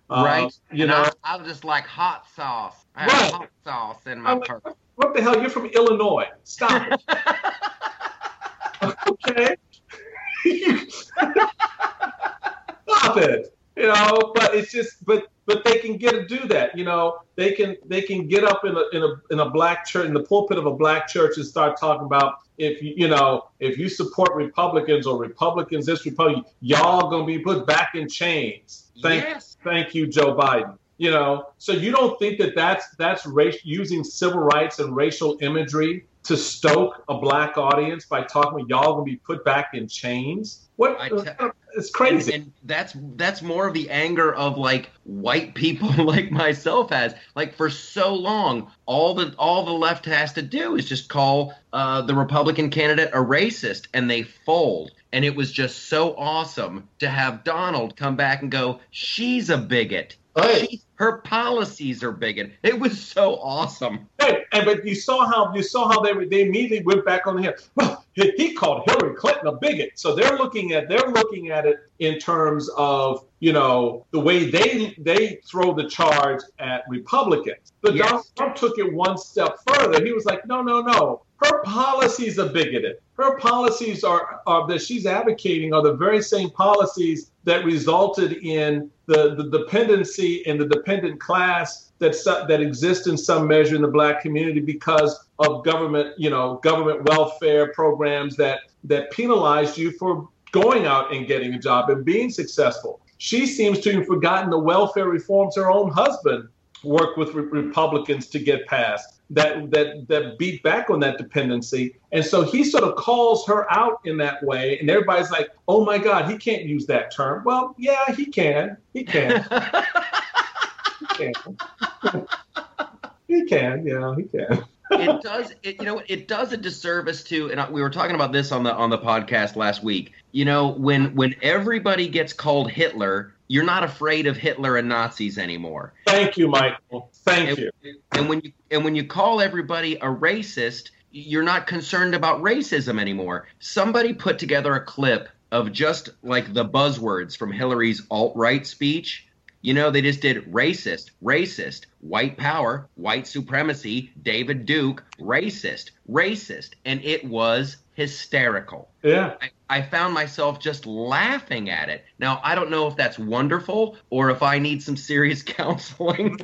Uh, right. You and know, I, I just like hot sauce. I have Right. hot sauce in my I'm like, purse. what the hell? You're from Illinois. Stop it. Okay. Stop it. You know, but it's just, but but they can get to do that. You know, they can they can get up in a in a in a black church, in the pulpit of a black church, and start talking about, if you you know if you support Republicans or Republicans this Republican, y'all gonna be put back in chains. Thank Yes. thank you, Joe Biden. You know, so you don't think that that's that's race, using civil rights and racial imagery to stoke a black audience by talking about y'all gonna be put back in chains? What? I te- It's crazy. And that's that's more of the anger of like white people like myself has. Like for so long, all the all the left has to do is just call uh, the Republican candidate a racist, and they fold. And it was just so awesome to have Donald come back and go, "She's a bigot. Right. She, her policies are bigot." It was so awesome. Right. And but you saw how you saw how they they immediately went back on him. Well, he, he called Hillary Clinton a bigot. So they're looking at they're looking at it in terms of, you know, the way they they throw the charge at Republicans. But Yes. Donald Trump took it one step further. He was like, no, no, no. Her policies are bigoted. Her policies are, are that she's advocating are the very same policies that resulted in the, the dependency and the dependent class that that exists in some measure in the black community because of government, you know, government welfare programs that that penalize you for going out and getting a job and being successful. She seems to have forgotten the welfare reforms her own husband worked with re- Republicans to get passed that that that beat back on that dependency. And so he sort of calls her out in that way. And everybody's like, oh, my God, he can't use that term. Well, yeah, he can. He can. He can. He can. Yeah, he can. It does, it, you know, it does a disservice to, and we were talking about this on the on the podcast last week. You know, when when everybody gets called Hitler, you're not afraid of Hitler and Nazis anymore. Thank you, Michael. Thank and, you. And when you and when you call everybody a racist, you're not concerned about racism anymore. Somebody put together a clip of just like the buzzwords from Hillary's alt-right speech. You know, they just did racist, racist, white power, white supremacy, David Duke, racist, racist. And it was hysterical. Yeah. I, I found myself just laughing at it. Now, I don't know if that's wonderful or if I need some serious counseling.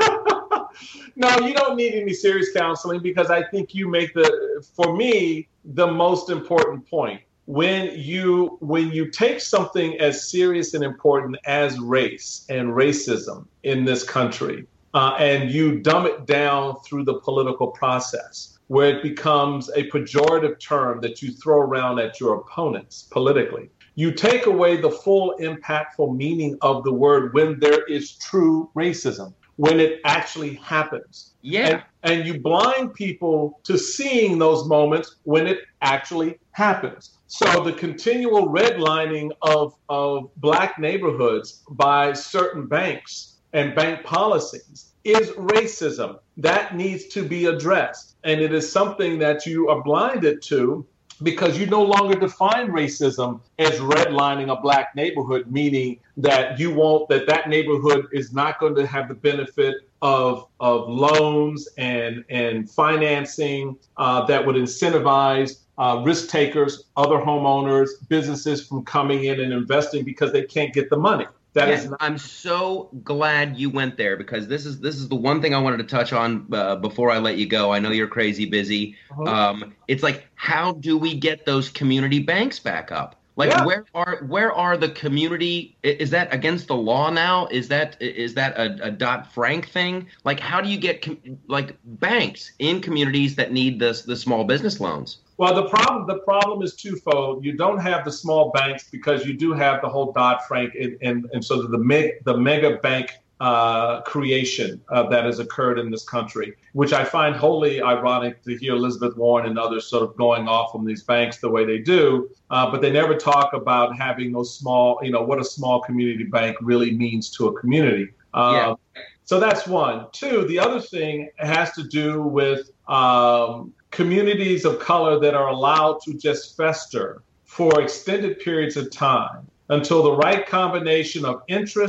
No, you don't need any serious counseling because I think you make the, for me, the most important point. When you when you take something as serious and important as race and racism in this country, uh, and you dumb it down through the political process, where it becomes a pejorative term that you throw around at your opponents politically, you take away the full impactful meaning of the word when there is true racism, when it actually happens. Yeah. And, and you blind people to seeing those moments when it actually happens. So the continual redlining of, of black neighborhoods by certain banks and bank policies is racism. That needs to be addressed. And it is something that you are blinded to because you no longer define racism as redlining a black neighborhood, meaning that you won't, that that neighborhood is not going to have the benefit of of loans and and financing uh, that would incentivize uh, risk takers, other homeowners, businesses from coming in and investing because they can't get the money. That Yeah, is not. I'm so glad you went there because this is this is the one thing I wanted to touch on uh, before I let you go. I know you're crazy busy. Uh-huh. Um, it's like, how do we get those community banks back up? Like, Yeah. where are where are the community? i- Is that against the law now? Is that is that a, a Dodd-Frank thing? Like, how do you get com- like banks in communities that need the the small business loans? Well, the problem the problem is twofold. You don't have the small banks because you do have the whole Dodd-Frank and and, and so the meg, the mega bank uh, creation uh, that has occurred in this country, which I find wholly ironic to hear Elizabeth Warren and others sort of going off on these banks the way they do. Uh, but they never talk about having those small, you know, what a small community bank really means to a community. Uh, Yeah. So that's one. Two, the other thing has to do with um, communities of color that are allowed to just fester for extended periods of time until the right combination of interest,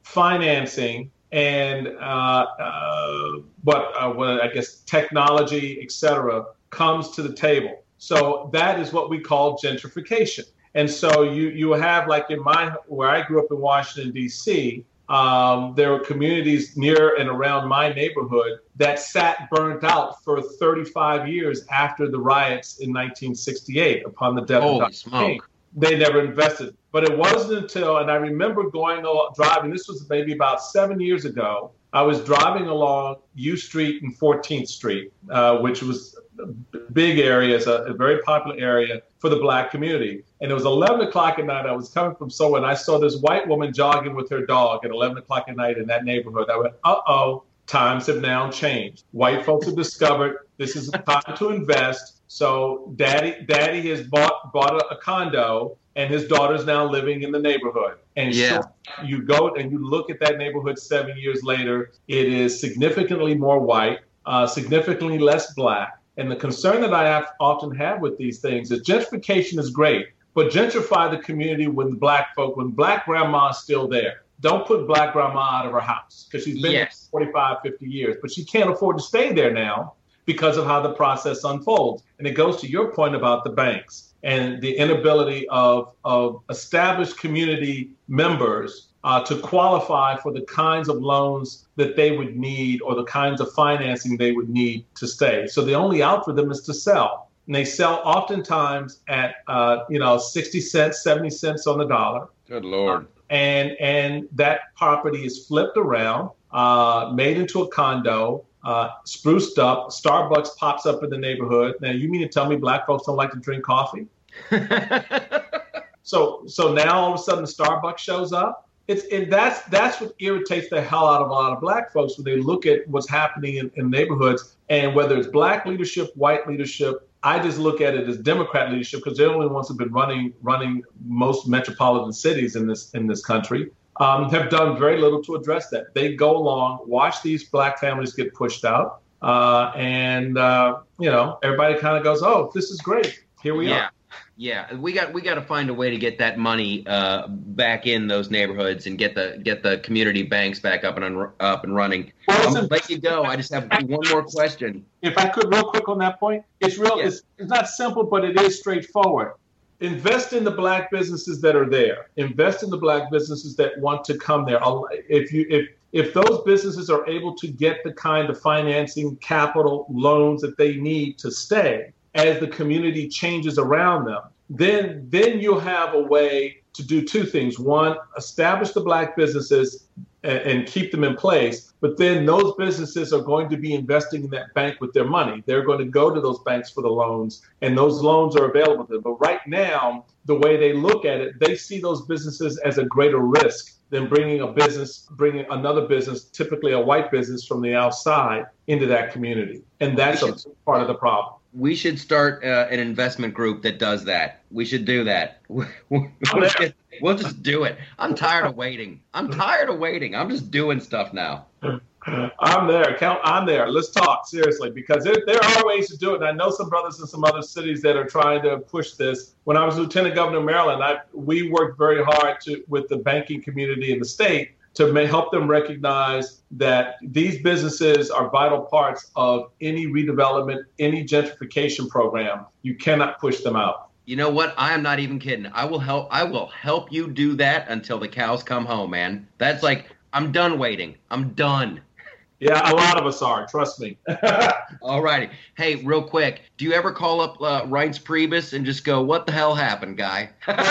financing, and uh, uh, what, uh, what I guess technology, et cetera, comes to the table. So that is what we call gentrification. And so you you have, like in my, where I grew up in Washington, D C, um, there were communities near and around my neighborhood that sat burnt out for thirty-five years after the riots in nineteen sixty-eight upon the death Holy of Doctor smoke. King. They never invested. But it wasn't until, and I remember going along, driving, this was maybe about seven years ago, I was driving along U Street and fourteenth Street, uh, which was a big area, it's a, a very popular area for the Black community. And it was eleven o'clock at night. I was coming from somewhere, and I saw this white woman jogging with her dog at eleven o'clock at night in that neighborhood. I went, uh-oh, times have now changed. White folks have discovered this is a time to invest. So daddy daddy has bought bought a, a condo, and his daughter's now living in the neighborhood. And Yeah. so you go and you look at that neighborhood seven years later, it is significantly more white, uh, significantly less Black. And the concern that I have, often have with these things is gentrification is great, but gentrify the community when the Black folk, when Black grandma is still there. Don't put Black grandma out of her house because she's been Yes. there forty-five, fifty years, but she can't afford to stay there now because of how the process unfolds. And it goes to your point about the banks and the inability of, of established community members uh, to qualify for the kinds of loans that they would need or the kinds of financing they would need to stay. So the only out for them is to sell. And they sell oftentimes at, uh, you know, sixty cents, seventy cents on the dollar. Good Lord. And, and that property is flipped around, uh, made into a condo, uh, spruced up. Starbucks pops up in the neighborhood. Now, you mean to tell me Black folks don't like to drink coffee? So, so now all of a sudden Starbucks shows up. It's and that's that's what irritates the hell out of a lot of Black folks when they look at what's happening in, in neighborhoods, and whether it's Black leadership, white leadership. I just look at it as Democrat leadership because they're the only ones who've been running running most metropolitan cities in this in this country. Um, have done very little to address that. They go along, watch these Black families get pushed out, uh, and uh, you know everybody kind of goes, "Oh, this is great. Here we yeah. are." Yeah, we got we got to find a way to get that money uh, back in those neighborhoods and get the get the community banks back up and un- up and running. Well, I'm gonna let you go. I just have one more question. If I could, real quick on that point, it's real. Yeah. It's, it's not simple, but it is straightforward. Invest in the Black businesses that are there. Invest in the Black businesses that want to come there. If you if if those businesses are able to get the kind of financing, capital, loans that they need to stay as the community changes around them, then then you'll have a way to do two things. One, establish the Black businesses and, and keep them in place. But then those businesses are going to be investing in that bank with their money. They're going to go to those banks for the loans, and those loans are available to them. But right now, the way they look at it, they see those businesses as a greater risk than bringing a business, bringing another business, typically a white business from the outside, into that community. And that's a part of the problem. We should start uh, an investment group that does that. We should do that. We'll just, we'll just do it. I'm tired of waiting. I'm tired of waiting. I'm just doing stuff now. I'm there. Count. I'm there. Let's talk seriously, because there, there are ways to do it. And I know some brothers in some other cities that are trying to push this. When I was Lieutenant Governor of Maryland, I, we worked very hard to with the banking community in the state to may help them recognize that these businesses are vital parts of any redevelopment, any gentrification program. You cannot push them out. You know what? I am not even kidding. I will help. I will help you do that until the cows come home, man. That's like, I'm done waiting. I'm done. Yeah, a lot of us are. Trust me. All righty. Hey, real quick, do you ever call up uh, Reince Priebus and just go, "What the hell happened, guy?"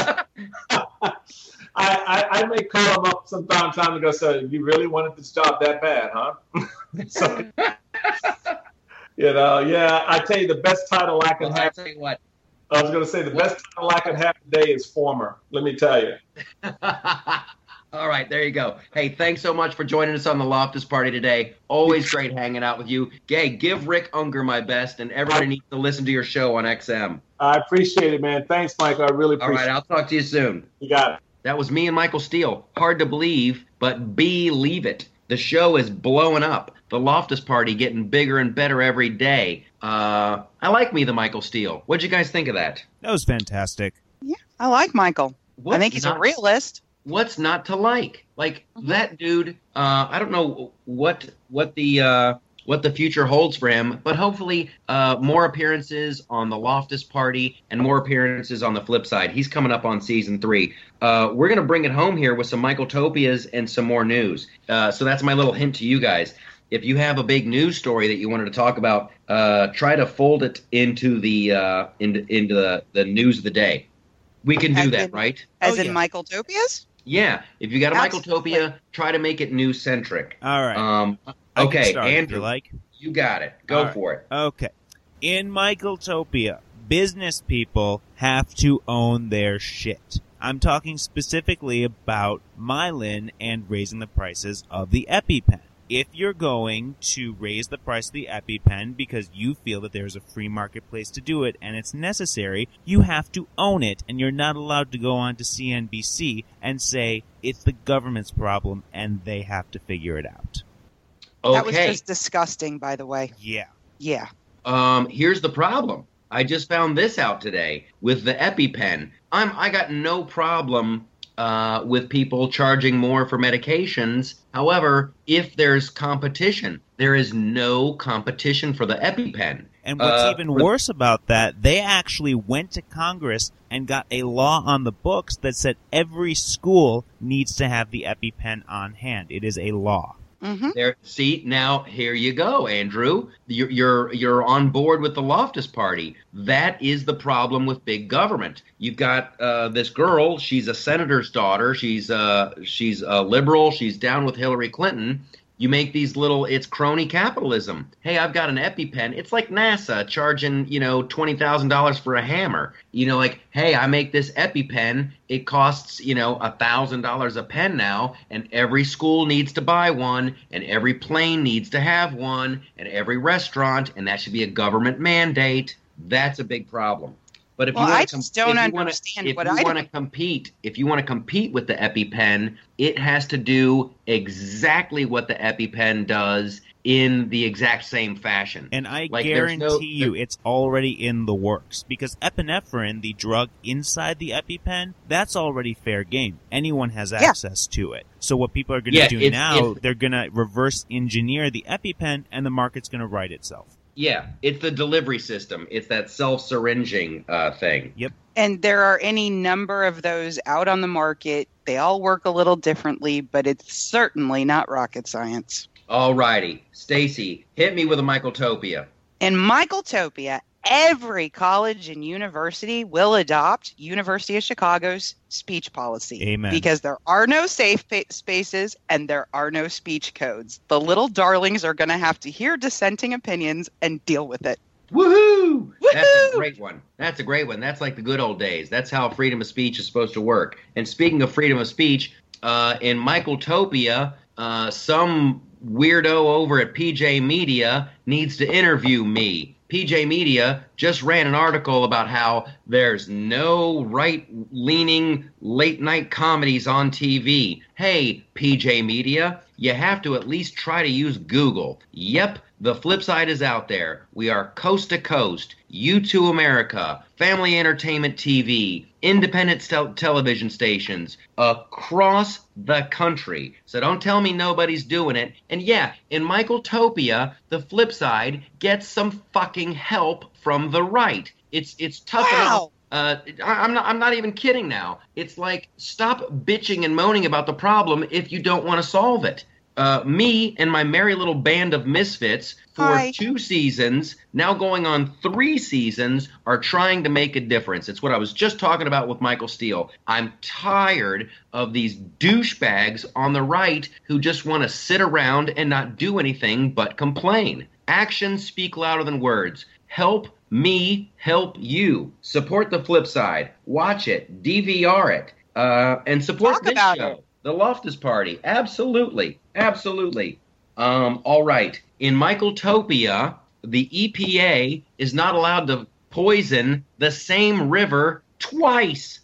I, I, I may call him up sometime time to go say, "You really wanted this job that bad, huh?" So, you know, yeah, I tell you, the best title I can well, have. I tell you what. I was going to say the what? best title I can have today is former. Let me tell you. All right, there you go. Hey, thanks so much for joining us on the Loftus Party today. Always great hanging out with you. Gay, give Rick Unger my best, and everybody needs to listen to your show on X M. I appreciate it, man. Thanks, Mike. I really appreciate it. All right, I'll talk to you soon. You got it. That was me and Michael Steele. Hard to believe, but believe it. The show is blowing up. The Loftus Party getting bigger and better every day. Uh, I like me, the Michael Steele. What'd you guys think of that? That was fantastic. Yeah, I like Michael. What's I think he's not- a realist. what's not to like? Like Mhm. that dude, uh, I don't know what what the uh, what the future holds for him, but hopefully uh, more appearances on the Loftus Party and more appearances on the flip side. He's coming up on season three. Uh, we're going to bring it home here with some Michael Topias and some more news. Uh, so that's my little hint to you guys. If you have a big news story that you wanted to talk about, uh, try to fold it into the uh, into, into the, the news of the day. We can do As that, in- right? As Oh, in yeah. Michael Topias? Yeah. If you got a Michael Absolutely. Topia, try to make it news centric. All right. Um, I can okay, start if you Andrew, like. you got it. Go All right. for it. Okay. In Michaeltopia, business people have to own their shit. I'm talking specifically about Mylan and raising the prices of the EpiPen. If you're going to raise the price of the EpiPen because you feel that there's a free marketplace to do it and it's necessary, you have to own it, and you're not allowed to go on to C N B C and say it's the government's problem and they have to figure it out. Okay. That was just disgusting, by the way. Yeah. Yeah. Um, here's the problem. I just found this out today with the EpiPen. I'm I got no problem uh, with people charging more for medications. However, if there's competition, there is no competition for the EpiPen. And what's Uh, even for- worse about that, they actually went to Congress and got a law on the books that said every school needs to have the EpiPen on hand. It is a law. Mm-hmm. There, see, now here you go, Andrew. You're, you're you're on board with the Loftus Party. That is the problem with big government. You've got uh, this girl. She's a senator's daughter. She's uh she's a liberal. She's down with Hillary Clinton. You make these little, it's crony capitalism. Hey, I've got an EpiPen. It's like NASA charging, you know, twenty thousand dollars for a hammer. You know, like, hey, I make this EpiPen. It costs, you know, one thousand dollars a pen now, and every school needs to buy one, and every plane needs to have one, and every restaurant, and that should be a government mandate. That's a big problem. But if Well, you want I to just don't if you wanna, understand if what you I want to don't- compete, if you want to compete with the EpiPen, it has to do exactly what the EpiPen does in the exact same fashion. And I Like, there's guarantee no- you it's already in the works. Because epinephrine, the drug inside the EpiPen, that's already fair game. Anyone has Yeah. access to it. So what people are going to Yeah, do it's- now, it's- they're going to reverse engineer the EpiPen, and the market's going to right itself. Yeah, it's the delivery system. It's that self-syringing uh, thing. Yep. And there are any number of those out on the market. They all work a little differently, but it's certainly not rocket science. All righty. Stacy, hit me with a Michaeltopia. In Michaeltopia, every college and university will adopt University of Chicago's speech policy. Amen. Because there are no safe pa- spaces and there are no speech codes. The little darlings are going to have to hear dissenting opinions and deal with it. Woohoo! That's a Woohoo! great one. That's a great one. That's like the good old days. That's how freedom of speech is supposed to work. And speaking of freedom of speech, uh, in Michaeltopia, uh, some weirdo over at P J Media needs to interview me. P J Media just ran an article about how there's no right-leaning late-night comedies on T V. Hey, P J Media, you have to at least try to use Google. Yep, the flip side is out there. We are coast to coast, U two America, Family Entertainment T V, independent tel- television stations across the country. So don't tell me nobody's doing it. And yeah, in Michaeltopia, the flip side gets some fucking help from the right. It's it's tough enough. Wow. Uh, I, I'm not. I'm not even kidding. Now it's like, stop bitching and moaning about the problem if you don't want to solve it. Uh, me and my merry little band of misfits for Hi. two seasons, now going on three seasons, are trying to make a difference. It's what I was just talking about with Michael Steele. I'm tired of these douchebags on the right who just want to sit around and not do anything but complain. Actions speak louder than words. Help me help you. Support the flip side. Watch it. D V R it. Uh, and support Talk this about show. it. The Loftus Party. Absolutely. Absolutely. Um, all right. In Michaeltopia, the E P A is not allowed to poison the same river twice.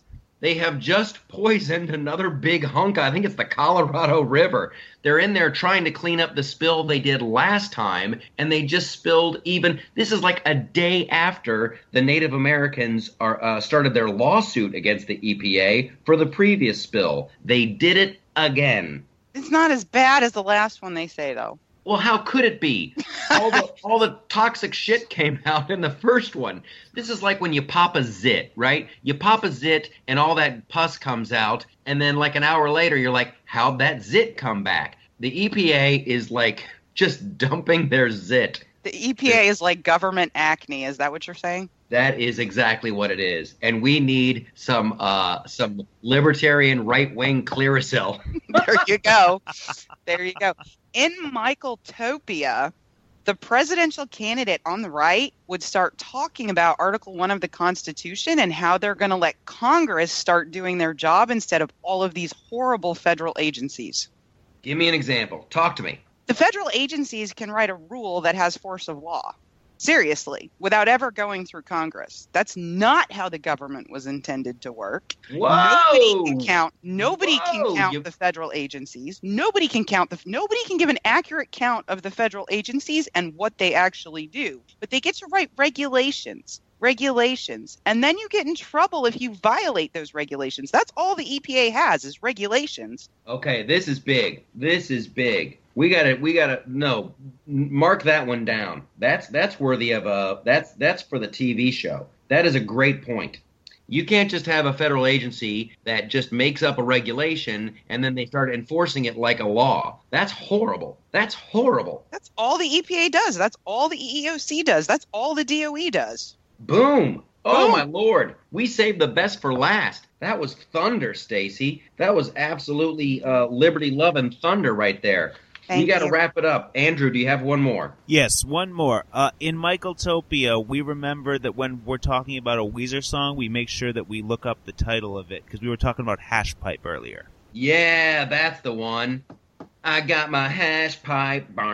They have just poisoned another big hunk. I think it's the Colorado River. They're in there trying to clean up the spill they did last time, and they just spilled even – this is like a day after the Native Americans are uh, started their lawsuit against the E P A for the previous spill. They did it again. It's not as bad as the last one, they say, though. Well, how could it be? All the all the toxic shit came out in the first one. This is like when you pop a zit, right? You pop a zit and all that pus comes out, and then like an hour later, you're like, how'd that zit come back? The E P A is like just dumping their zit. The E P A is like government acne. Is that what you're saying? That is exactly what it is. And we need some uh, some libertarian right-wing Clearasil. There you go. There you go. In Michaeltopia, the presidential candidate on the right would start talking about Article one of the Constitution and how they're going to let Congress start doing their job instead of all of these horrible federal agencies. Give me an example. Talk to me. The federal agencies can write a rule that has force of law. Seriously, without ever going through Congress. That's not how the government was intended to work. Whoa! Nobody can count. Nobody Whoa! can count You... the federal agencies. Nobody can count the. Nobody can give an accurate count of the federal agencies and what they actually do. But they get to write regulations, regulations, and then you get in trouble if you violate those regulations. That's all the E P A has is regulations. Okay, this is big. This is big. We gotta, we gotta, no, mark that one down. That's that's worthy of a, that's that's for the T V show. That is a great point. You can't just have a federal agency that just makes up a regulation and then they start enforcing it like a law. That's horrible. That's horrible. That's all the E P A does. That's all the E E O C does. That's all the D O E does. Boom. Oh, Boom. my Lord. We saved the best for last. That was thunder, Stacy. That was absolutely uh, liberty-loving thunder right there. Thank we got to you. wrap it up. Andrew, do you have one more? Yes, one more. Uh, in Michaeltopia, we remember that when we're talking about a Weezer song, we make sure that we look up the title of it, because we were talking about Hash Pipe earlier. Yeah, that's the one. I got my hash pipe. In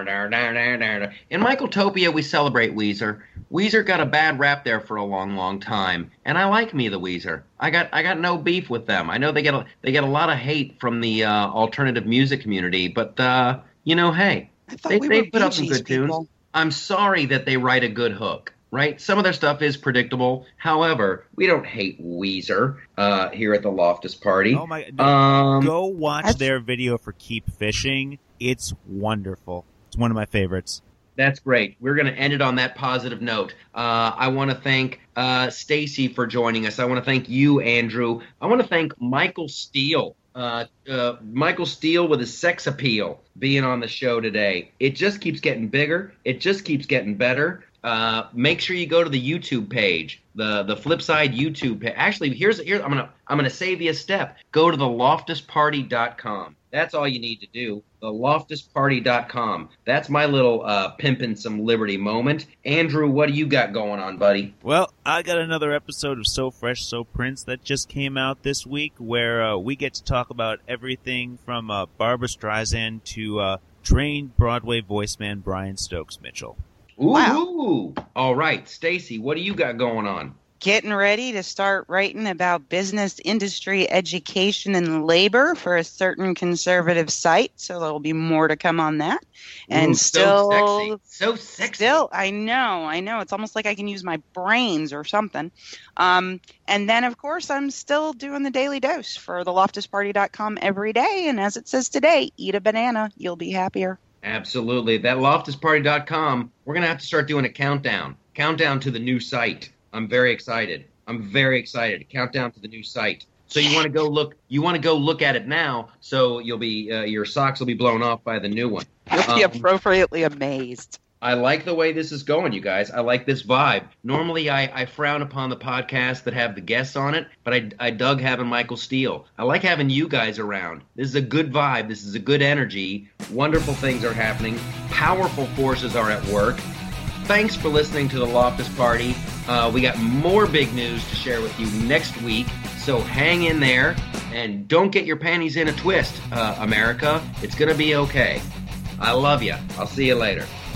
Michaeltopia, we celebrate Weezer. Weezer got a bad rap there for a long, long time, and I like me the Weezer. I got I got no beef with them. I know they get a, they get a lot of hate from the uh, alternative music community, but uh, you know, hey, I thought they, we they were put up Bee some Gees good tunes. people. I'm sorry that they write a good hook. Right? Some of their stuff is predictable. However, we don't hate Weezer uh, here at the Loftus Party. Oh my! No, Um, go watch that's- their video for Keep Fishing. It's wonderful. It's one of my favorites. That's great. We're going to end it on that positive note. Uh, I want to thank uh, Stacy for joining us. I want to thank you, Andrew. I want to thank Michael Steele. Uh, uh, Michael Steele with his sex appeal being on the show today. It just keeps getting bigger. It just keeps getting better. Uh, make sure you go to the YouTube page, the the Flipside YouTube page. Actually, here's here's I'm gonna I'm gonna save you a step. Go to the loftus party dot com. That's all you need to do. the loftus party dot com. That's my little uh, pimpin' some liberty moment. Andrew, what do you got going on, buddy? Well, I got another episode of So Fresh, So Prince that just came out this week, where uh, we get to talk about everything from uh, Barbra Streisand to uh, trained Broadway voice man Brian Stokes Mitchell. Ooh, Wow. all right, Stacy, what do you got going on? Getting ready to start writing about business, industry, education, and labor for a certain conservative site. So there'll be more to come on that. And Ooh, still, so sexy, so sexy. still, I know, I know. It's almost like I can use my brains or something. Um, and then, of course, I'm still doing the daily dose for the loftus party dot com every day. And as it says today, eat a banana, you'll be happier. Absolutely. That loftus party dot com, we're going to have to start doing a countdown. Countdown to the new site. I'm very excited. I'm very excited. Countdown to the new site. So you want to go look you want to go look at it now, so you'll be uh, your socks will be blown off by the new one. You'll be Um, appropriately amazed. I like the way this is going, you guys. I like this vibe. Normally, I, I frown upon the podcasts that have the guests on it, but I, I dug having Michael Steele. I like having you guys around. This is a good vibe. This is a good energy. Wonderful things are happening. Powerful forces are at work. Thanks for listening to the Loftus Party. Uh, we got more big news to share with you next week, so hang in there and don't get your panties in a twist, uh, America. It's going to be okay. I love you. I'll see you later.